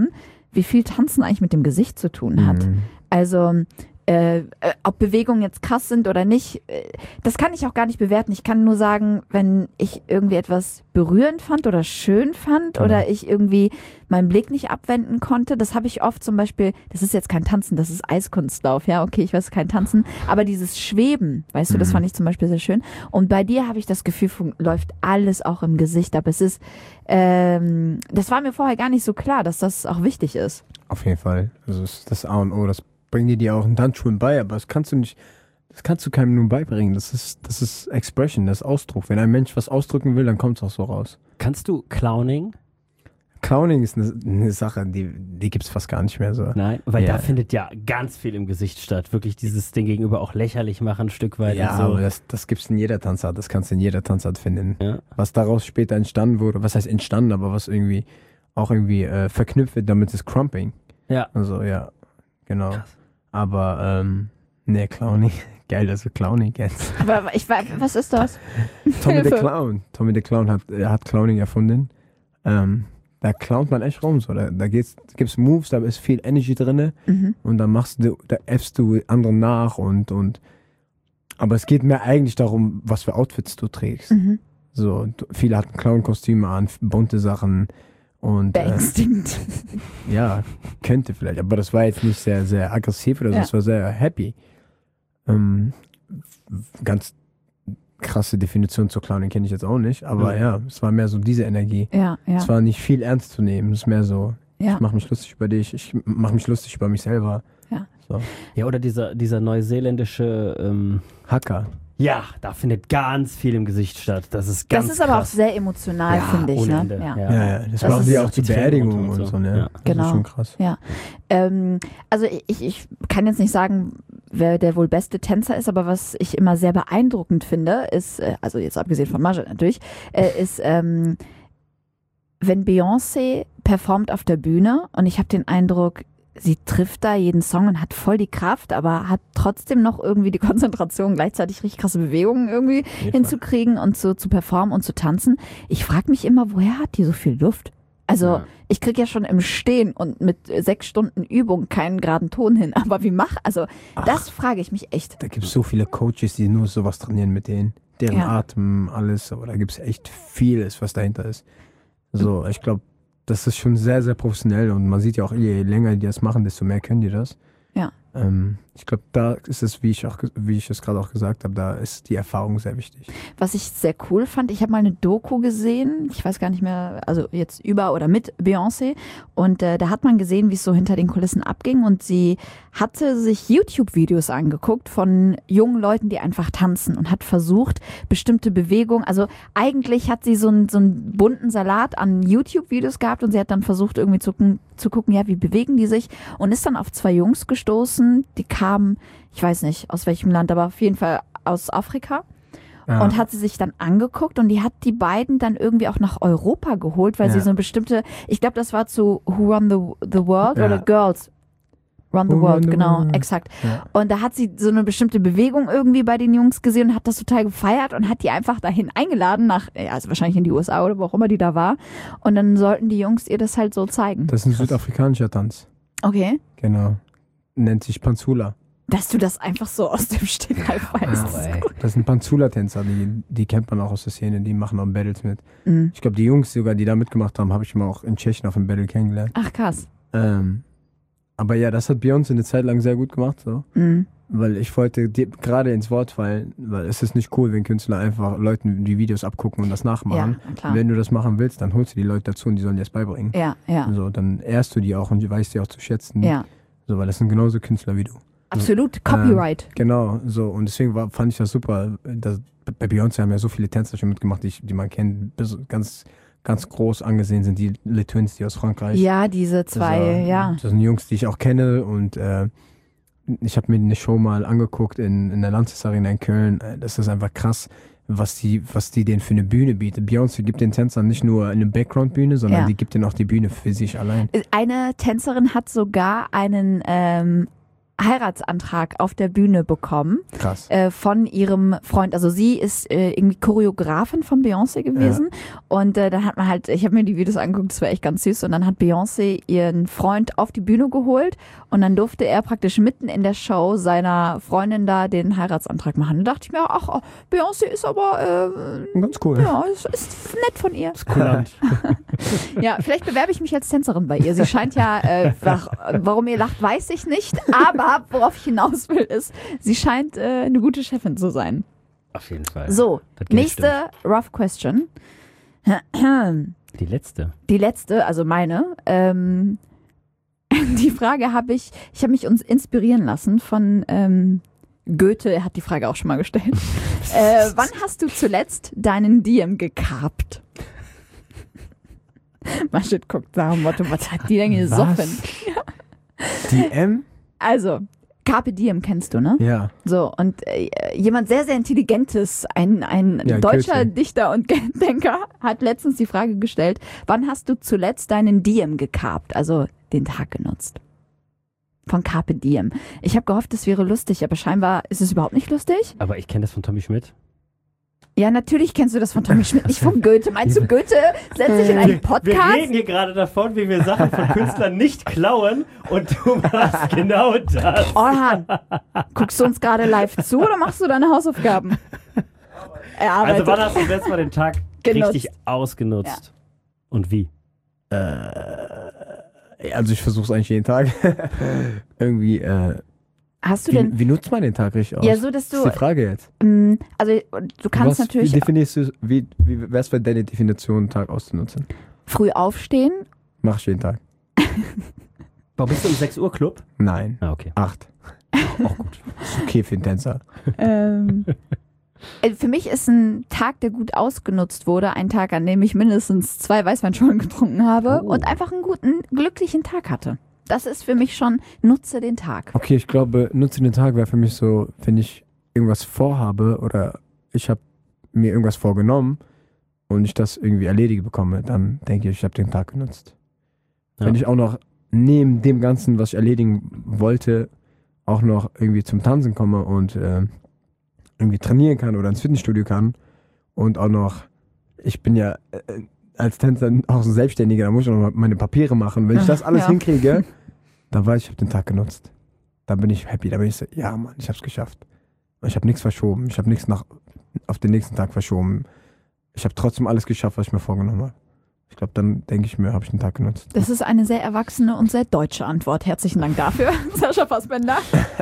wie viel Tanzen eigentlich mit dem Gesicht zu tun hat. Mhm. Also äh, äh, ob Bewegungen jetzt krass sind oder nicht, äh, das kann ich auch gar nicht bewerten. Ich kann nur sagen, wenn ich irgendwie etwas berührend fand oder schön fand Mhm. oder ich irgendwie meinen Blick nicht abwenden konnte, das habe ich oft zum Beispiel, das ist jetzt kein Tanzen, das ist Eiskunstlauf, ja, okay, ich weiß, kein Tanzen, aber dieses Schweben, weißt du, das Mhm. fand ich zum Beispiel sehr schön. Und bei dir habe ich das Gefühl, fun- läuft alles auch im Gesicht ab. Es ist, ähm, das war mir vorher gar nicht so klar, dass das auch wichtig ist. Auf jeden Fall. Also das ist das A und O. Das bringen die dir auch in Tanzschulen bei, aber das kannst du nicht, das kannst du keinem nur beibringen. Das ist, das ist Expression, das ist Ausdruck. Wenn ein Mensch was ausdrücken will, dann kommt es auch so raus. Kannst du Clowning? Clowning ist eine, eine Sache, die, die gibt es fast gar nicht mehr so. Nein, weil Ja. da findet ja ganz viel im Gesicht statt. Wirklich dieses Ding gegenüber auch lächerlich machen, ein Stück weit. Ja, und so. aber das, das gibt es in jeder Tanzart, das kannst du in jeder Tanzart finden. Ja. Was daraus später entstanden wurde, was heißt entstanden, aber was irgendwie auch irgendwie äh, verknüpft wird, damit ist Crumping. Ja. Also ja, genau. Krass. Aber ähm, nee, Clowning, geil, dass du Clowning kennst. Aber ich weiß, was ist das? Tommy the Hilfe. Clown. Tommy the Clown hat, er hat Clowning erfunden. Ähm, da clownt man echt rum. So. Da, da geht's, gibt's Moves, da ist viel Energy drin Mhm. und dann machst du, da äffst du anderen nach und, und aber es geht mehr eigentlich darum, was für Outfits du trägst. Mhm. So, du, viele hatten Clown-Kostüme an, bunte Sachen und äh, Beängstigend. ja, könnte vielleicht, aber das war jetzt nicht sehr, sehr aggressiv oder so, Ja. es war sehr happy. Ähm, ganz krasse Definition zur Clowning kenne ich jetzt auch nicht, aber Mhm. ja, es war mehr so diese Energie. Ja, ja, Es war nicht viel ernst zu nehmen, es ist mehr so, ja. ich mache mich lustig über dich, ich mache mich lustig über mich selber. Ja. So. Ja, oder dieser, dieser neuseeländische, ähm, Hacker. ja, da findet ganz viel im Gesicht statt. Das ist ganz Das ist aber auch krass. sehr emotional, Ja, finde ich. ohne Ne? Ende. Ja. Ja. Ja, ja, das, Das machen ist die auch zur die Tränen Beerdigung runter und und so, so. ne? Ja. Das Genau. ist schon krass. Ähm, also ich, ich kann jetzt nicht sagen, wer der wohl beste Tänzer ist, aber was ich immer sehr beeindruckend finde, ist, äh, also jetzt abgesehen von Marja natürlich, äh, ist, ähm, wenn Beyoncé performt auf der Bühne und ich habe den Eindruck, sie trifft da jeden Song und hat voll die Kraft, aber hat trotzdem noch irgendwie die Konzentration, gleichzeitig richtig krasse Bewegungen irgendwie hinzukriegen und so zu performen und zu tanzen. Ich frage mich immer, woher hat die so viel Luft? Also Ja. ich kriege ja schon im Stehen und mit äh, sechs Stunden Übung keinen geraden Ton hin. Aber wie mach? Also das frage ich mich echt. Da gibt es so viele Coaches, die nur sowas trainieren mit denen. Deren Ja. Atem, alles. Aber da gibt es echt vieles, was dahinter ist. So, ich glaube, das ist schon sehr, sehr professionell. Und man sieht ja auch, je länger die das machen, desto mehr können die das. Ja. Ähm, ich glaube, da ist es, wie ich auch, ge- wie ich es gerade auch gesagt habe, da ist die Erfahrung sehr wichtig. Was ich sehr cool fand, ich habe mal eine Doku gesehen, ich weiß gar nicht mehr, also jetzt über oder mit Beyoncé und äh, da hat man gesehen, wie es so hinter den Kulissen abging und sie hatte sich YouTube-Videos angeguckt von jungen Leuten, die einfach tanzen und hat versucht, bestimmte Bewegungen, also eigentlich hat sie so einen, so einen bunten Salat an YouTube-Videos gehabt und sie hat dann versucht irgendwie zu, zu gucken, ja, wie bewegen die sich und ist dann auf zwei Jungs gestoßen, die kamen, ich weiß nicht aus welchem Land, aber auf jeden Fall aus Afrika. Ja. Und hat sie sich dann angeguckt und die hat die beiden dann irgendwie auch nach Europa geholt, weil Ja. sie so eine bestimmte, ich glaube, das war zu Who Run the, the World Ja. oder Girls Run the Who World, Run the genau, World. exakt. Ja. Und da hat sie so eine bestimmte Bewegung irgendwie bei den Jungs gesehen und hat das total gefeiert und hat die einfach dahin eingeladen, nach, ja, also wahrscheinlich in die U S A oder wo auch immer die da war. Und dann sollten die Jungs ihr das halt so zeigen. Das ist ein südafrikanischer Tanz. Okay. Genau. Nennt sich Panzula. Dass du das einfach so aus dem Stegreif weißt. Ja, ey. Das sind Panzula-Tänzer, die, die kennt man auch aus der Szene, die machen auch Battles mit. Mhm. Ich glaube, die Jungs sogar, die da mitgemacht haben, habe ich mal auch in Tschechien auf dem Battle kennengelernt. Ach krass. Ähm, aber ja, das hat Beyoncé eine Zeit lang sehr gut gemacht, so. Mhm. Weil ich wollte dir gerade ins Wort fallen, weil es ist nicht cool, wenn Künstler einfach Leuten die Videos abgucken und das nachmachen. Ja, klar. Wenn du das machen willst, dann holst du die Leute dazu und die sollen dir das beibringen. Ja, ja, So, dann ehrst du die auch und du weißt die auch zu schätzen. ja. So, weil das sind genauso Künstler wie du. Absolut. Copyright. Genau, so. Und deswegen war, fand ich das super. Dass, bei Beyoncé haben ja so viele Tänzer schon mitgemacht, die, ich- die man kennt, bis, ganz, ganz groß angesehen sind, die Le Twins, die aus Frankreich. Ja, diese zwei, Also, ja. Das sind Jungs, die ich auch kenne und äh, ich habe mir eine Show mal angeguckt in, in der Lanxess Arena in Köln. Äh, Das ist einfach krass, was die, was die denen für eine Bühne bietet. Beyoncé gibt den Tänzern nicht nur eine Background-Bühne, sondern Ja. die gibt denen auch die Bühne für sich allein. Eine Tänzerin hat sogar einen ähm, Heiratsantrag auf der Bühne bekommen Krass. äh, von ihrem Freund. Also sie ist äh, irgendwie Choreografin von Beyoncé gewesen und äh, dann hat man halt, ich habe mir die Videos angeguckt, das war echt ganz süß und dann hat Beyoncé ihren Freund auf die Bühne geholt und dann durfte er praktisch mitten in der Show seiner Freundin da den Heiratsantrag machen. Da dachte ich mir, ach, Beyoncé ist aber äh, Ganz cool. ja, ist, ist nett von ihr. Das ist kulant. Ja, vielleicht bewerbe ich mich als Tänzerin bei ihr. Sie scheint ja, äh, wach, warum ihr lacht, weiß ich nicht, aber worauf ich hinaus will, ist, sie scheint äh, eine gute Chefin zu sein. Auf jeden Fall. So, Das Geld nächste Rough Question. stimmt. Die letzte. Die letzte, also meine. Ähm, die Frage habe ich, ich habe mich uns inspirieren lassen von ähm, Goethe, er hat die Frage auch schon mal gestellt. äh, wann hast du zuletzt deinen D M gekarpt? Maschit guckt nach dem Motto, was hat die denn gesoffen? D M? Also, Carpe Diem kennst du, ne? Ja. So, und äh, jemand sehr, sehr Intelligentes, ein, ein Ja, deutscher Goethe. Dichter und Denker, hat letztens die Frage gestellt, wann hast du zuletzt deinen Diem gekarpt, also den Tag genutzt? Von Carpe Diem. Ich habe gehofft, es wäre lustig, aber scheinbar ist es überhaupt nicht lustig. Aber ich kenne das von Tommy Schmidt. Ja, natürlich kennst du das von Tommy Schmidt, nicht von Goethe. Meinst du, Goethe setzt sich in einen Wir Podcast? reden hier gerade davon, wie wir Sachen von Künstlern nicht klauen und du machst genau das. Orhan, guckst du uns gerade live zu oder machst du deine Hausaufgaben? Er Also arbeitet. wann hast du das letzte Mal den Tag Genutzt. richtig ausgenutzt? Und wie? Also ich versuche es eigentlich jeden Tag. Irgendwie, äh, Hast du denn, wie, wie nutzt man den Tag richtig aus? ja, so, dass das ist du, die Frage jetzt. ähm, also du kannst Was, natürlich Wie definierst du, wie, wie, was wäre deine Definition, einen Tag auszunutzen? früh aufstehen. Mach ich jeden Tag. Boah, bist du im sechs Uhr Club? Nein. Ah, okay. Acht. Auch gut. Ist okay für einen Tänzer. Ähm, äh, für mich ist ein Tag, der gut ausgenutzt wurde, ein Tag, an dem ich mindestens zwei Weißweinschorlen getrunken habe Oh. und einfach einen guten, glücklichen Tag hatte. Das ist für mich schon, nutze den Tag. Okay, ich glaube, nutze den Tag wäre für mich so, wenn ich irgendwas vorhabe oder ich habe mir irgendwas vorgenommen und ich das irgendwie erledigt bekomme, dann denke ich, ich habe den Tag genutzt. Ja. Wenn ich auch noch neben dem Ganzen, was ich erledigen wollte, auch noch irgendwie zum Tanzen komme und äh, irgendwie trainieren kann oder ins Fitnessstudio kann und auch noch, ich bin ja äh, als Tänzer auch so Selbstständiger, da muss ich auch noch meine Papiere machen. Wenn ich das alles Ja. hinkriege, dann weiß ich, ich habe den Tag genutzt. Dann bin ich happy, dann bin ich so, ja Mann, ich hab's geschafft. Ich habe nichts verschoben, ich habe nichts nach auf den nächsten Tag verschoben. Ich habe trotzdem alles geschafft, was ich mir vorgenommen habe. Ich glaube, dann denke ich mir, habe ich den Tag genutzt. Das ist eine sehr erwachsene und sehr deutsche Antwort. Herzlichen Dank dafür, Sascha Fassbender.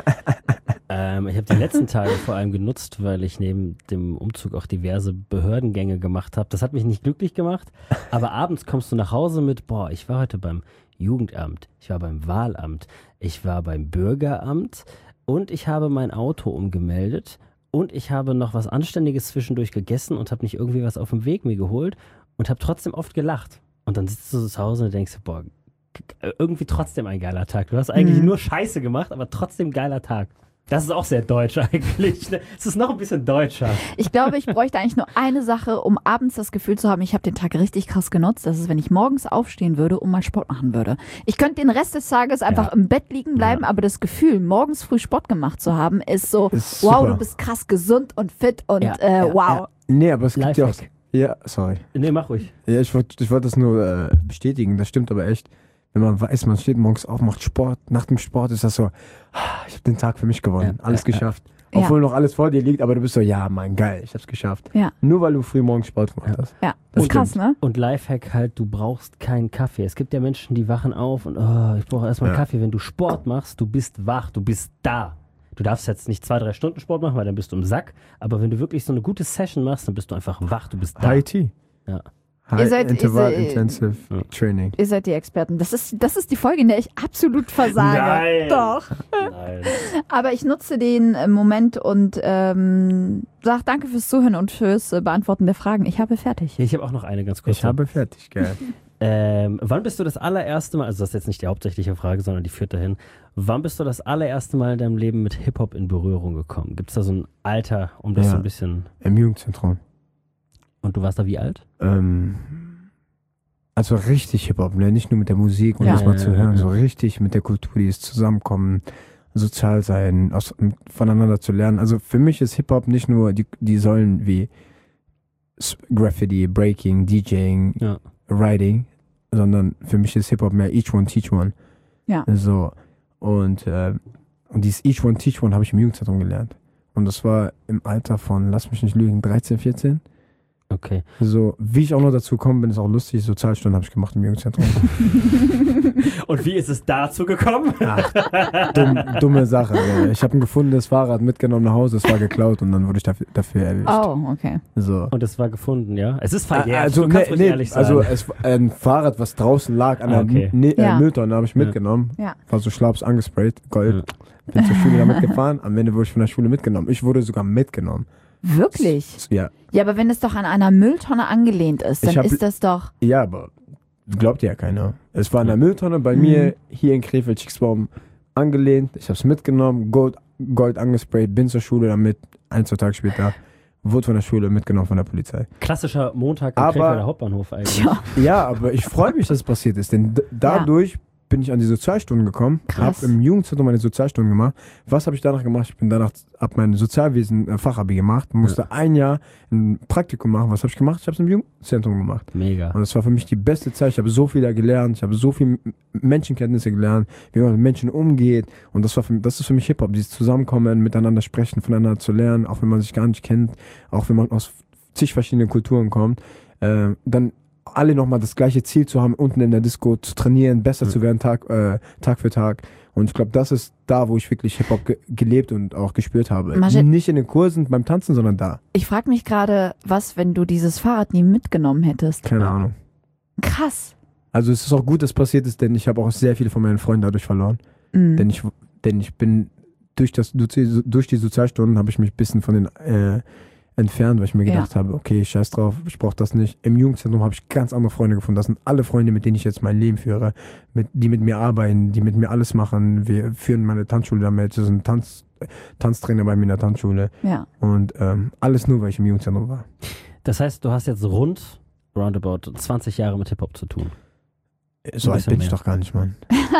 Ähm, ich habe die letzten Tage vor allem genutzt, weil ich neben dem Umzug auch diverse Behördengänge gemacht habe. Das hat mich nicht glücklich gemacht, aber abends kommst du nach Hause mit, boah, ich war heute beim Jugendamt, ich war beim Wahlamt, ich war beim Bürgeramt und ich habe mein Auto umgemeldet und ich habe noch was Anständiges zwischendurch gegessen und habe nicht irgendwie was auf dem Weg mir geholt und habe trotzdem oft gelacht. Und dann sitzt du so zu Hause und denkst, boah, irgendwie trotzdem ein geiler Tag. Du hast eigentlich Mhm. nur Scheiße gemacht, aber trotzdem geiler Tag. Das ist auch sehr deutsch eigentlich. Ne? Es ist noch ein bisschen deutscher. Ich glaube, ich bräuchte eigentlich nur eine Sache, um abends das Gefühl zu haben, ich habe den Tag richtig krass genutzt. Das ist, wenn ich morgens aufstehen würde und mal Sport machen würde. Ich könnte den Rest des Tages einfach Ja. im Bett liegen bleiben, Ja. aber das Gefühl, morgens früh Sport gemacht zu haben, ist so, Ist wow, super. du bist krass gesund und fit und Ja, äh, ja, wow. Nee, aber es gibt ja auch... Lifehack. Ja, sorry. Nee, mach ruhig. Ja, ich wollte ich wollt das nur äh, bestätigen, das stimmt aber echt. Wenn man weiß, man steht morgens auf, macht Sport, nach dem Sport ist das so, ah, ich habe den Tag für mich gewonnen, Ja, alles ja, ja. geschafft. Ja. Obwohl noch alles vor dir liegt, aber du bist so, ja, Mann, geil, ich hab's geschafft. Ja. Nur weil du früh morgens Sport gemacht Ja. hast. Ja, Das ist krass, stimmt. ne? Und Lifehack halt, du brauchst keinen Kaffee. Es gibt ja Menschen, die wachen auf und oh, ich brauche erstmal Ja. Kaffee. Wenn du Sport machst, du bist wach, du bist da. Du darfst jetzt nicht zwei, drei Stunden Sport machen, weil dann bist du im Sack. Aber wenn du wirklich so eine gute Session machst, dann bist du einfach wach, du bist da. High T. Ja. High Ihr seid- Interval ihr seid- Intensive Ja. Training. Ihr seid die Experten. Das ist, das ist die Folge, in der ich absolut versage. Nein. Doch. Nein. Aber ich nutze den äh, Moment und ähm, sag danke fürs Zuhören und fürs äh, Beantworten der Fragen. Ich habe fertig. Ja, ich habe auch noch eine ganz kurze. Ich habe fertig, geil. Ähm, wann bist du das allererste Mal, also das ist jetzt nicht die hauptsächliche Frage, sondern die führt dahin, wann bist du das allererste Mal in deinem Leben mit Hip-Hop in Berührung gekommen? Gibt es da so ein Alter, um das Ja. so ein bisschen... Im Jugendzentrum. Und du warst da wie alt? Ähm, also richtig Hip-Hop, ne? Nicht nur mit der Musik und Ja. das mal zu Ja, hören, ja, so richtig mit der Kultur, die ist zusammenkommen. sozial sein, aus, voneinander zu lernen. Also für mich ist Hip-Hop nicht nur die, die Säulen wie Graffiti, Breaking, DJing, Ja. Writing, sondern für mich ist Hip-Hop mehr Each One Teach One. Ja. So. Und, äh, und dieses Each One Teach One habe ich im Jugendzentrum gelernt. Und das war im Alter von, lass mich nicht lügen, dreizehn, vierzehn. Okay. So, wie ich auch noch dazu gekommen bin, ist auch lustig, Sozialstunden habe ich gemacht im Jugendzentrum. Und wie ist es dazu gekommen? Ach, dumm, dumme Sache. Ja. Ich habe ein gefundenes Fahrrad mitgenommen nach Hause, es war geklaut und dann wurde ich dafür, dafür erwischt. Oh, okay. So. Und es war gefunden, ja? Es ist verjährt, Also, du kannst nee, ruhig nee, ehrlich sein. also es war ein Fahrrad, was draußen lag an Ah, der okay. ne äh, Ja. Mülltonne, habe ich Ja. mitgenommen. Ja. War so schlaps angesprayt, Gold. Bin zur Schule damit gefahren, am Ende wurde ich von der Schule mitgenommen. Ich wurde sogar mitgenommen. Wirklich? Ja, Ja, aber wenn es doch an einer Mülltonne angelehnt ist, Ich dann hab- ist das doch... ja, aber glaubt ja keiner. Es war in der Mhm. Mülltonne bei mir hier in Krefeld-Schixbaum angelehnt. Ich habe es mitgenommen, Gold, Gold angesprayt, bin zur Schule damit. Ein, zwei Tage später wurde von der Schule mitgenommen von der Polizei. Klassischer Montag im Aber- Krefelder Hauptbahnhof eigentlich. Tja, Ja, aber ich freue mich, dass es passiert ist, denn d- dadurch bin ich an die Sozialstunden gekommen, Krass. habe im Jugendzentrum meine Sozialstunden gemacht. Was habe ich danach gemacht? Ich bin danach ab mein Sozialwesen äh, Fachabi gemacht, musste ein Jahr ein Praktikum machen. Was habe ich gemacht? Ich habe es im Jugendzentrum gemacht. Mega. Und das war für mich die beste Zeit. Ich habe so viel da gelernt, ich habe so viel M- Menschenkenntnisse gelernt, wie man mit Menschen umgeht. Und das war für, das ist für mich Hip-Hop, dieses Zusammenkommen, miteinander sprechen, voneinander zu lernen, auch wenn man sich gar nicht kennt, auch wenn man aus zig verschiedenen Kulturen kommt. Äh, dann alle nochmal das gleiche Ziel zu haben, unten in der Disco zu trainieren, besser Mhm. zu werden Tag, äh, Tag für Tag. Und ich glaube, das ist da, wo ich wirklich Hip-Hop ge gelebt und auch gespürt habe. Majid- Nicht in den Kursen beim Tanzen, sondern da. ich frage mich gerade, was, wenn du dieses Fahrrad nie mitgenommen hättest? Keine Ahnung. Krass. Also es ist auch gut, dass passiert ist, denn ich habe auch sehr viele von meinen Freunden dadurch verloren. Mhm. Denn ich, denn ich bin durch, das, durch die Sozialstunden habe ich mich ein bisschen von den äh, entfernt, weil ich mir Ja. gedacht habe, okay, scheiß drauf, ich brauche das nicht. Im Jugendzentrum habe ich ganz andere Freunde gefunden. Das sind alle Freunde, mit denen ich jetzt mein Leben führe, mit, die mit mir arbeiten, die mit mir alles machen. Wir führen meine Tanzschule damit, das sind Tanz, Tanztrainer bei mir in der Tanzschule. Ja. Und ähm, alles nur, weil ich im Jugendzentrum war. Das heißt, du hast jetzt rund, roundabout zwanzig Jahre mit Hip-Hop zu tun. So alt bisschen bin ich mehr. doch gar nicht, Mann.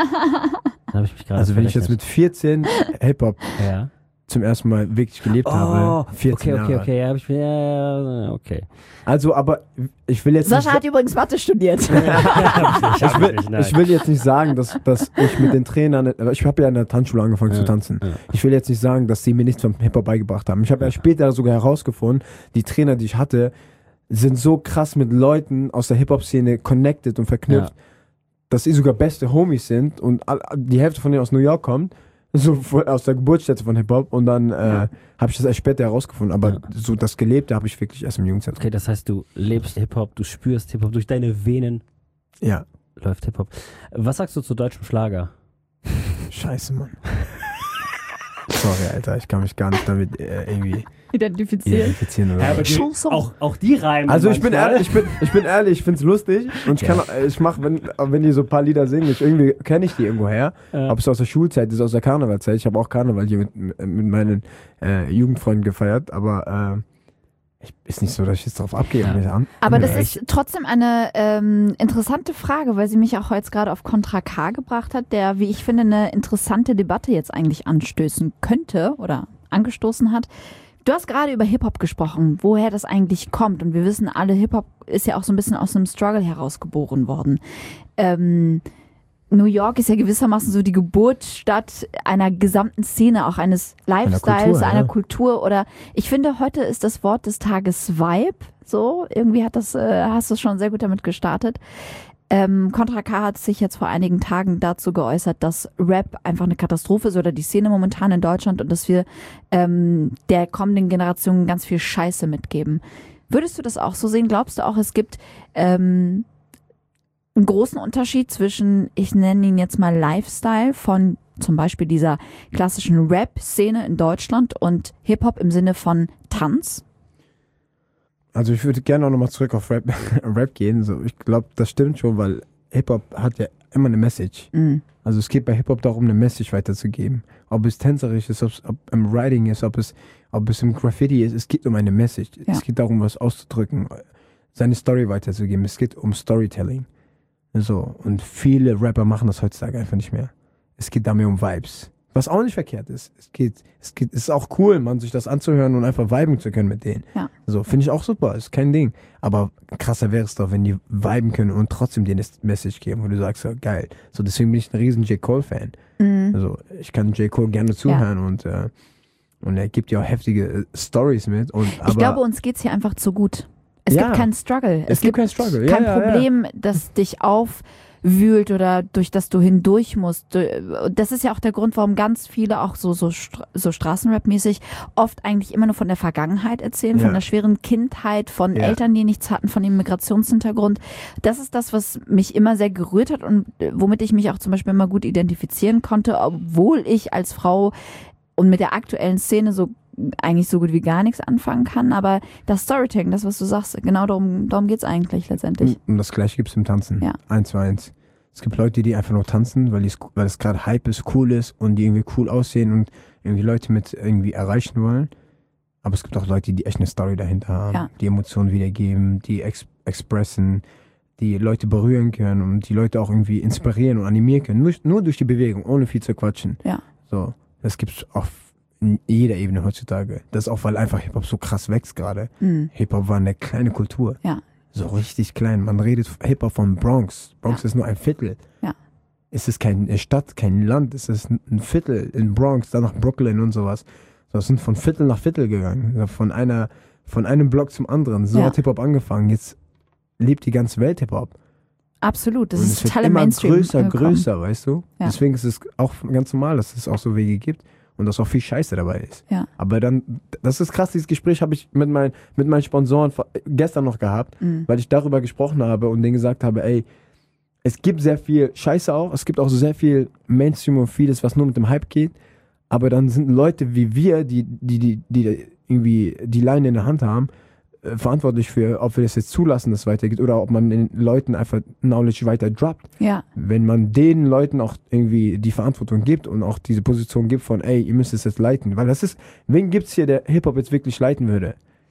Da habe ich mich gerade Also wenn ich jetzt mit vierzehn Hip-Hop Ja. zum ersten Mal wirklich gelebt Oh, habe, vierzehn okay, okay, Jahre. okay, ja, habe ich mir, ja, okay. Also, aber ich will jetzt Sascha nicht, hat übrigens Mathe studiert. ich, ich, will, ich will jetzt nicht sagen, dass, dass ich mit den Trainern, aber ich habe ja in der Tanzschule angefangen Ja, zu tanzen. ja. Ich will jetzt nicht sagen, dass sie mir nichts vom Hip-Hop beigebracht haben. Ich habe ja später sogar herausgefunden, die Trainer, die ich hatte, sind so krass mit Leuten aus der Hip-Hop-Szene connected und verknüpft, Ja. dass sie sogar beste Homies sind und all, die Hälfte von denen aus New York kommt, so von- aus der Geburtsstätte von Hip-Hop und dann äh, habe ich das erst später herausgefunden, aber Ja. so das Gelebte habe ich wirklich erst im Jugendzentrum. Okay, das heißt, du lebst Hip-Hop, du spürst Hip-Hop, durch deine Venen Ja, läuft Hip-Hop. Was sagst du zu deutschem Schlager? scheiße, Mann. Sorry, Alter, ich kann mich gar nicht damit äh, irgendwie Identifiziert. identifizieren oder Ja, aber so. die, Chanson. auch, auch die reimen Also ich bin manchmal. ehrlich, ich bin, ich bin ehrlich, ich find's lustig und ich Ja. kann, ich mach, wenn, wenn die so ein paar Lieder singen, ich irgendwie kenne ich die irgendwo her. Ja. Ob es aus der Schulzeit ist, aus der Karnevalzeit. Ich habe auch Karneval hier mit, mit meinen äh, Jugendfreunden gefeiert, aber äh, ich, ist nicht so, dass ich jetzt drauf abgehe. Ja. und mir an- Aber das Ja, ist trotzdem eine ähm, interessante Frage, weil sie mich auch jetzt gerade auf Contra K gebracht hat, der, wie ich finde, eine interessante Debatte jetzt eigentlich anstößen könnte oder angestoßen hat. Du hast gerade über Hip-Hop gesprochen, woher das eigentlich kommt. Und wir wissen alle, Hip-Hop ist ja auch so ein bisschen aus einem Struggle herausgeboren worden. Ähm, New York ist ja gewissermaßen so die Geburtsstadt einer gesamten Szene, auch eines Lifestyles, Kultur, einer ja. Kultur. Oder ich finde, heute ist das Wort des Tages Vibe. So, irgendwie hat das, äh, hast du schon sehr gut damit gestartet. Ähm, Contra K hat sich jetzt vor einigen Tagen dazu geäußert, dass Rap einfach eine Katastrophe ist oder die Szene momentan in Deutschland und dass wir ähm, der kommenden Generation ganz viel Scheiße mitgeben. Würdest du das auch so sehen? Glaubst du auch, es gibt ähm, einen großen Unterschied zwischen, ich nenne ihn jetzt mal Lifestyle von zum Beispiel dieser klassischen Rap-Szene in Deutschland und Hip-Hop im Sinne von Tanz? Also ich würde gerne auch nochmal zurück auf Rap, Rap gehen. So, ich glaube, das stimmt schon, weil Hip-Hop hat ja immer eine Message. Mhm. Also es geht bei Hip-Hop darum, eine Message weiterzugeben. Ob es tänzerisch ist, ob es ob im Writing ist, ob es, ob es im Graffiti ist, es geht um eine Message. Ja. Es geht darum, was auszudrücken, seine Story weiterzugeben. Es geht um Storytelling. So, und viele Rapper machen das heutzutage einfach nicht mehr. Es geht da mehr um Vibes. Was auch nicht verkehrt ist. Es geht, es geht, es ist auch cool, man sich das anzuhören und einfach viben zu können mit denen. Ja. So, finde ich auch super, ist kein Ding. Aber krasser wäre es doch, wenn die viben können und trotzdem dir eine Message geben, wo du sagst, ja, geil. So, deswegen bin ich ein riesen J. Cole-Fan. Mhm. Also, ich kann J. Cole gerne zuhören und, äh, und er gibt ja auch heftige äh, Stories mit. Und, aber, Ich glaube, uns geht's hier einfach zu gut. Es Ja. gibt keinen Struggle. Es gibt keinen Struggle. Ja, kein ja, ja. Problem, das dich aufwühlt oder durch das du hindurch musst. Du- Das ist ja auch der Grund, warum ganz viele auch so, so, Stra- so Straßenrap-mäßig oft eigentlich immer nur von der Vergangenheit erzählen, Ja. von der schweren Kindheit, von Ja. Eltern, die nichts hatten, von dem Migrationshintergrund. Das ist das, was mich immer sehr gerührt hat und äh, womit ich mich auch zum Beispiel immer gut identifizieren konnte, obwohl ich als Frau und mit der aktuellen Szene so eigentlich so gut wie gar nichts anfangen kann, aber das Storytelling, das, was du sagst, genau darum, darum geht's eigentlich letztendlich. Und das gleiche gibt es im Tanzen. Ja. Eins zu eins. Es gibt Leute, die einfach nur tanzen, weil, die's- weil es gerade Hype ist, cool ist und die irgendwie cool aussehen und irgendwie Leute mit irgendwie erreichen wollen. Aber es gibt auch Leute, die echt eine Story dahinter haben, Ja. die Emotionen wiedergeben, die ex expressen, die Leute berühren können und die Leute auch irgendwie inspirieren und animieren können. Nur, nur durch die Bewegung, ohne viel zu quatschen. Ja. So, das gibt's auf in jeder Ebene heutzutage. Das ist auch, weil einfach Hip-Hop so krass wächst gerade. Mhm. Hip-Hop war eine kleine Kultur. Ja. So richtig klein. Man redet Hip-Hop von Bronx. Bronx Ja. ist nur ein Viertel. Ja. Es ist keine Stadt, kein Land. Es ist ein Viertel in Bronx, dann nach Brooklyn und sowas. So, es sind von Viertel nach Viertel gegangen. So, von einer, von einem Block zum anderen. So Ja. hat Hip-Hop angefangen. Jetzt lebt die ganze Welt Hip-Hop. Absolut, das Und ist es wird total im immer Mainstream größer, gekommen. größer, weißt du? Ja. Deswegen ist es auch ganz normal, dass es auch so Wege gibt und dass auch viel Scheiße dabei ist. Ja. Aber dann, das ist krass, dieses Gespräch habe ich mit, mein, mit meinen Sponsoren vor- gestern noch gehabt, Mhm. weil ich darüber gesprochen habe und denen gesagt habe, ey, es gibt sehr viel Scheiße auch, es gibt auch sehr viel Mainstream und vieles, was nur mit dem Hype geht, aber dann sind Leute wie wir, die, die, die, die irgendwie die Leine in der Hand haben, äh, verantwortlich für, ob wir das jetzt zulassen, dass es weitergeht oder ob man den Leuten einfach Knowledge weiter droppt. Ja, Wenn man den Leuten auch irgendwie die Verantwortung gibt und auch diese Position gibt von, ey, ihr müsst es jetzt leiten, weil das ist, wen gibt's hier, der Hip-Hop jetzt wirklich leiten würde?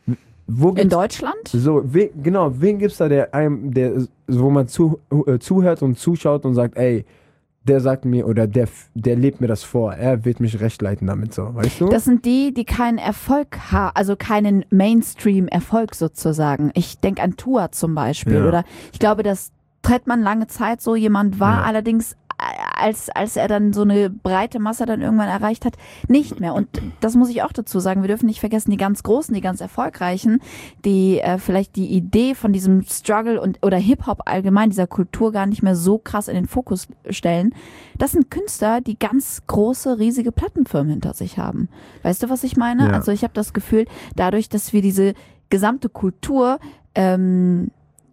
Wo in gibt's, Deutschland? so, wen, genau, wen gibt's da, der einem, der, so, wo man zu, äh, zuhört und zuschaut und sagt, ey, der sagt mir oder der, der lebt mir das vor, er wird mich recht leiten damit, so, weißt du? Das sind die, die keinen Erfolg haben, also keinen Mainstream-Erfolg sozusagen. Ich denke an Tua zum Beispiel. Ja. Oder ich glaube, dass Trettmann lange Zeit so jemand war, Ja. allerdings als, als er dann so eine breite Masse dann irgendwann erreicht hat, nicht mehr. Und das muss ich auch dazu sagen, wir dürfen nicht vergessen, die ganz Großen, die ganz Erfolgreichen, die äh, vielleicht die Idee von diesem Struggle und oder Hip-Hop allgemein, dieser Kultur gar nicht mehr so krass in den Fokus stellen, das sind Künstler, die ganz große, riesige Plattenfirmen hinter sich haben. Weißt du, was ich meine? Ja. Also ich habe das Gefühl, dadurch, dass wir diese gesamte Kultur ähm,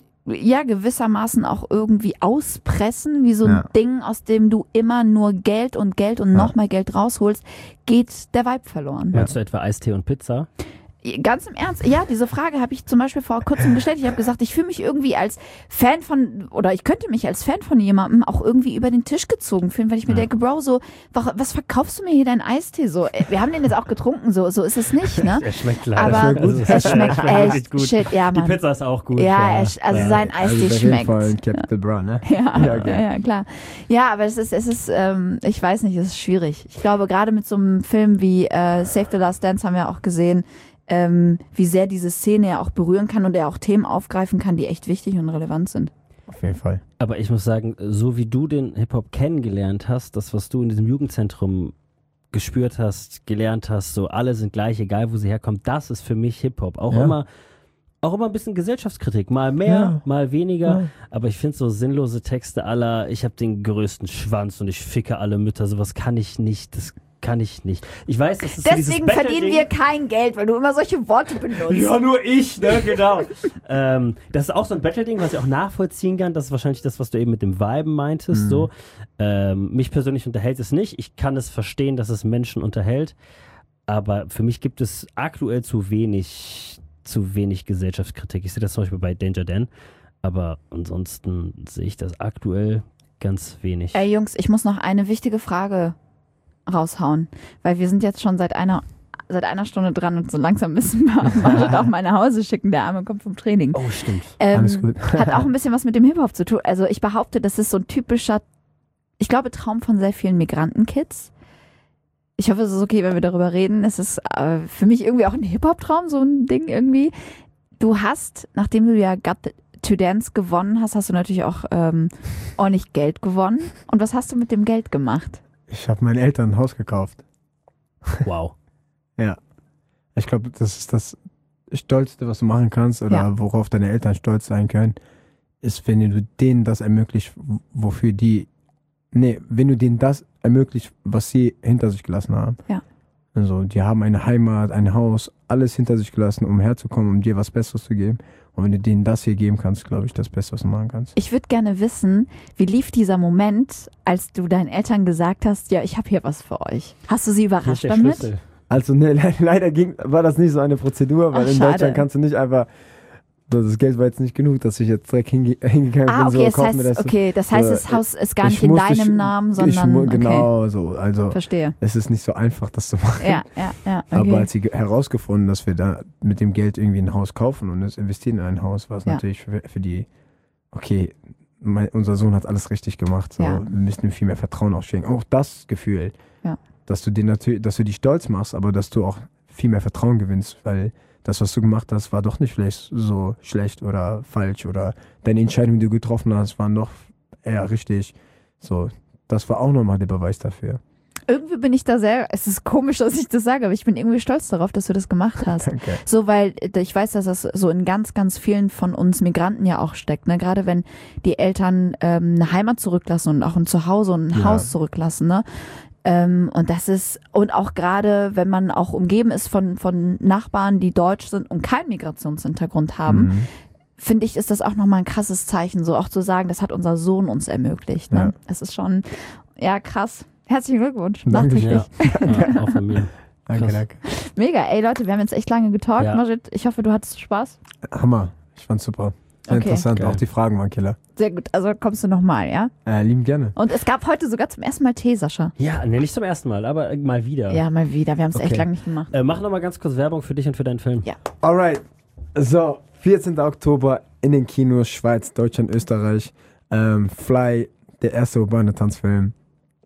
ja gewissermaßen auch irgendwie auspressen, wie so ein Ja. Ding, aus dem du immer nur Geld und Geld und Ja. nochmal Geld rausholst, geht der Vibe verloren. Meinst du etwa Eistee und Pizza? Ganz im Ernst, ja, diese Frage habe ich zum Beispiel vor kurzem gestellt. Ich habe gesagt, ich fühle mich irgendwie als Fan von, oder ich könnte mich als Fan von jemandem auch irgendwie über den Tisch gezogen fühlen, weil ich mir Ja. denke, Bro, so, wa- was verkaufst du mir hier deinen Eistee? So, äh, wir haben den jetzt auch getrunken, so, so ist es nicht, ne? Er schmeckt leider. Aber Also, er schmeckt wirklich echt gut. shit, ja, Die Mann. Pizza ist auch gut. Ja, er, sch- also Ja. sein also Eistee auf schmeckt. jeden Fall ein Capital Bra, ne? Ja, Ja, ja, okay. ja, klar. Ja, aber es ist, es ist, ähm, ich weiß nicht, es ist schwierig. Ich glaube, gerade mit so einem Film wie äh, Save the Last Dance haben wir auch gesehen, ähm, wie sehr diese Szene ja auch berühren kann und er auch Themen aufgreifen kann, die echt wichtig und relevant sind. Auf jeden Fall. Aber ich muss sagen, so wie du den Hip-Hop kennengelernt hast, das, was du in diesem Jugendzentrum gespürt hast, gelernt hast, so alle sind gleich, egal wo sie herkommen, das ist für mich Hip-Hop. Auch Ja. immer auch immer ein bisschen Gesellschaftskritik, mal mehr, Ja. mal weniger, Ja. aber ich finde so sinnlose Texte aller, ich habe den größten Schwanz und ich ficke alle Mütter, sowas kann ich nicht, das kann ich nicht. Ich weiß, das ist so dieses Deswegen verdienen Battle-Ding. wir kein Geld, weil du immer solche Worte benutzt. Ja, nur ich, ne, genau. ähm, das ist auch so ein Battle-Ding, was ich auch nachvollziehen kann. Das ist wahrscheinlich das, was du eben mit dem Viben meintest. Mhm. So. Ähm, mich persönlich unterhält es nicht. Ich kann es verstehen, dass es Menschen unterhält. Aber für mich gibt es aktuell zu wenig, zu wenig Gesellschaftskritik. Ich sehe das zum Beispiel bei Danger Dan. Aber ansonsten sehe ich das aktuell ganz wenig. Ey Jungs, ich muss noch eine wichtige Frage raushauen, weil wir sind jetzt schon seit einer seit einer Stunde dran und so langsam müssen wir Martin auch mal nach Hause schicken. Der Arme kommt vom Training. Oh, stimmt. Ähm, Alles gut. Hat auch ein bisschen was mit dem Hip-Hop zu tun. Also ich behaupte, das ist so ein typischer, ich glaube, Traum von sehr vielen Migrantenkids. Ich hoffe, es ist okay, wenn wir darüber reden. Es ist äh, für mich irgendwie auch ein Hip-Hop-Traum, so ein Ding irgendwie. Du hast, nachdem du ja Got to Dance gewonnen hast, hast du natürlich auch ähm, ordentlich Geld gewonnen. Und was hast du mit dem Geld gemacht? Ich habe meinen Eltern ein Haus gekauft. Wow. Ja. Ich glaube, das ist das Stolzste, was du machen kannst oder Ja. worauf deine Eltern stolz sein können, ist, wenn du denen das ermöglicht, wofür die, nee, wenn du denen das ermöglicht, was sie hinter sich gelassen haben. Ja. Also, die haben eine Heimat, ein Haus, alles hinter sich gelassen, um herzukommen, um dir was Besseres zu geben. Und wenn du denen das hier geben kannst, glaube ich, das Beste, was du machen kannst. Ich würde gerne wissen, wie lief dieser Moment, als du deinen Eltern gesagt hast, ja, ich habe hier was für euch. Hast du sie Hier ist überrascht der damit? Schlüssel. Also, ne, le leider ging, war das nicht so eine Prozedur, weil Ach, in schade. Deutschland kannst du nicht einfach, das Geld war jetzt nicht genug, dass ich jetzt direkt hinge hingegangen Ah, bin, okay, so, das kauf mir heißt, das. okay, das heißt, so, das Haus ist gar ich nicht in musste- deinem ich- Namen, ich, sondern mu- okay, Genau, so, also verstehe. es ist nicht so einfach, das zu machen. Ja, ja, ja. Aber Okay. als sie ge- herausgefunden, dass wir da mit dem Geld irgendwie ein Haus kaufen und es investieren in ein Haus, war es Ja. natürlich für, für die, okay, mein, unser Sohn hat alles richtig gemacht, so, Ja. wir müssen ihm viel mehr Vertrauen auch schenken. Auch das Gefühl, Ja. dass du den natürlich, dass du die stolz machst, aber dass du auch viel mehr Vertrauen gewinnst, weil das, was du gemacht hast, war doch nicht vielleicht so schlecht oder falsch oder deine Entscheidungen, die du getroffen hast, waren doch eher richtig. So, das war auch nochmal der Beweis dafür. Irgendwie bin ich da sehr, es ist komisch, dass ich das sage, aber ich bin irgendwie stolz darauf, dass du das gemacht hast. Danke. So, weil äh, ich weiß, dass das so in ganz, ganz vielen von uns Migranten ja auch steckt. Ne? Gerade wenn die Eltern ähm, eine Heimat zurücklassen und auch ein Zuhause und ein Ja. Haus zurücklassen. Ne? Ähm, und das ist, und auch gerade, wenn man auch umgeben ist von, von Nachbarn, die deutsch sind und keinen Migrationshintergrund haben, Mhm. finde ich, ist das auch nochmal ein krasses Zeichen, so auch zu sagen, das hat unser Sohn uns ermöglicht. Ne? Ja. Das ist schon, ja, krass. Herzlichen Glückwunsch. Danke. Nachträglich. Ja, ja, auch von mir. Danke, Krass. danke. Mega. Ey, Leute, wir haben jetzt echt lange getalkt. Ja. Majid, ich hoffe, du hattest Spaß. Hammer. Ich fand's super. Sehr Okay. interessant. Geil. Auch die Fragen waren Killer. Sehr gut. Also kommst du nochmal, ja? Äh, lieben gerne. Und es gab heute sogar zum ersten Mal Tee, Sascha. Ja, nee, nicht zum ersten Mal, aber äh, mal wieder. Ja, mal wieder. Wir haben es echt Okay. lange nicht gemacht. Äh, mach noch mal ganz kurz Werbung für dich und für deinen Film. Ja. Alright. So, vierzehnten Oktober in den Kinos, Schweiz, Deutschland, Österreich. Ähm, Fly, der erste urbane Tanzfilm.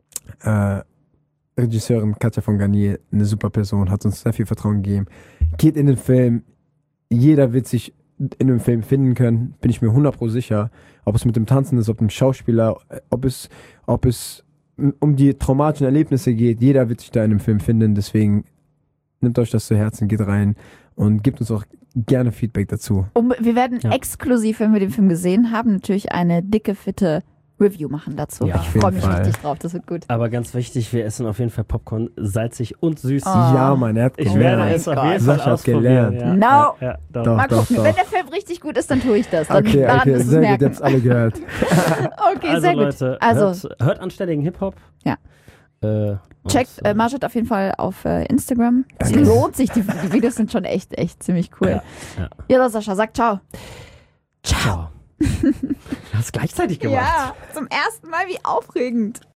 Äh, Regisseurin Katja von Garnier, eine super Person, hat uns sehr viel Vertrauen gegeben. Geht in den Film. Jeder wird sich in dem Film finden können, bin ich mir hundert Pro sicher. Ob es mit dem Tanzen ist, ob dem Schauspieler, ob es, ob es um die traumatischen Erlebnisse geht. Jeder wird sich da in dem Film finden. Deswegen nehmt euch das zu Herzen, geht rein und gebt uns auch gerne Feedback dazu. Und wir werden Ja. exklusiv, wenn wir den Film gesehen haben, natürlich eine dicke, fitte Review machen dazu. Ja, ich auf jeden freue mich Fall. richtig drauf. Das wird gut. Aber ganz wichtig, wir essen auf jeden Fall Popcorn, salzig und süß. Oh. Ja, Mann, er hat Ich Oh werde mein gelernt. es auf Gott. jeden Fall Sascha hat ausprobieren. gelernt. Ja, No. Ja, ja, doch. Doch. Mal gucken. Wenn der Film richtig gut ist, dann tue ich das. Dann Okay, daran okay, wirst du es sehr gut, ihr merken. habt's alle gehört. Okay, Also sehr gut. Leute, Also, hört, hört anständigen Hip-Hop. Ja. Äh, und, checkt äh, äh, Majid auf jeden Fall auf äh, Instagram. Es Danke. lohnt sich. Die, die Videos sind schon echt, echt ziemlich cool. Ja, ja. Ja, Sascha, sag ciao. Ciao. Du hast gleichzeitig gemacht. Ja, zum ersten Mal, wie aufregend.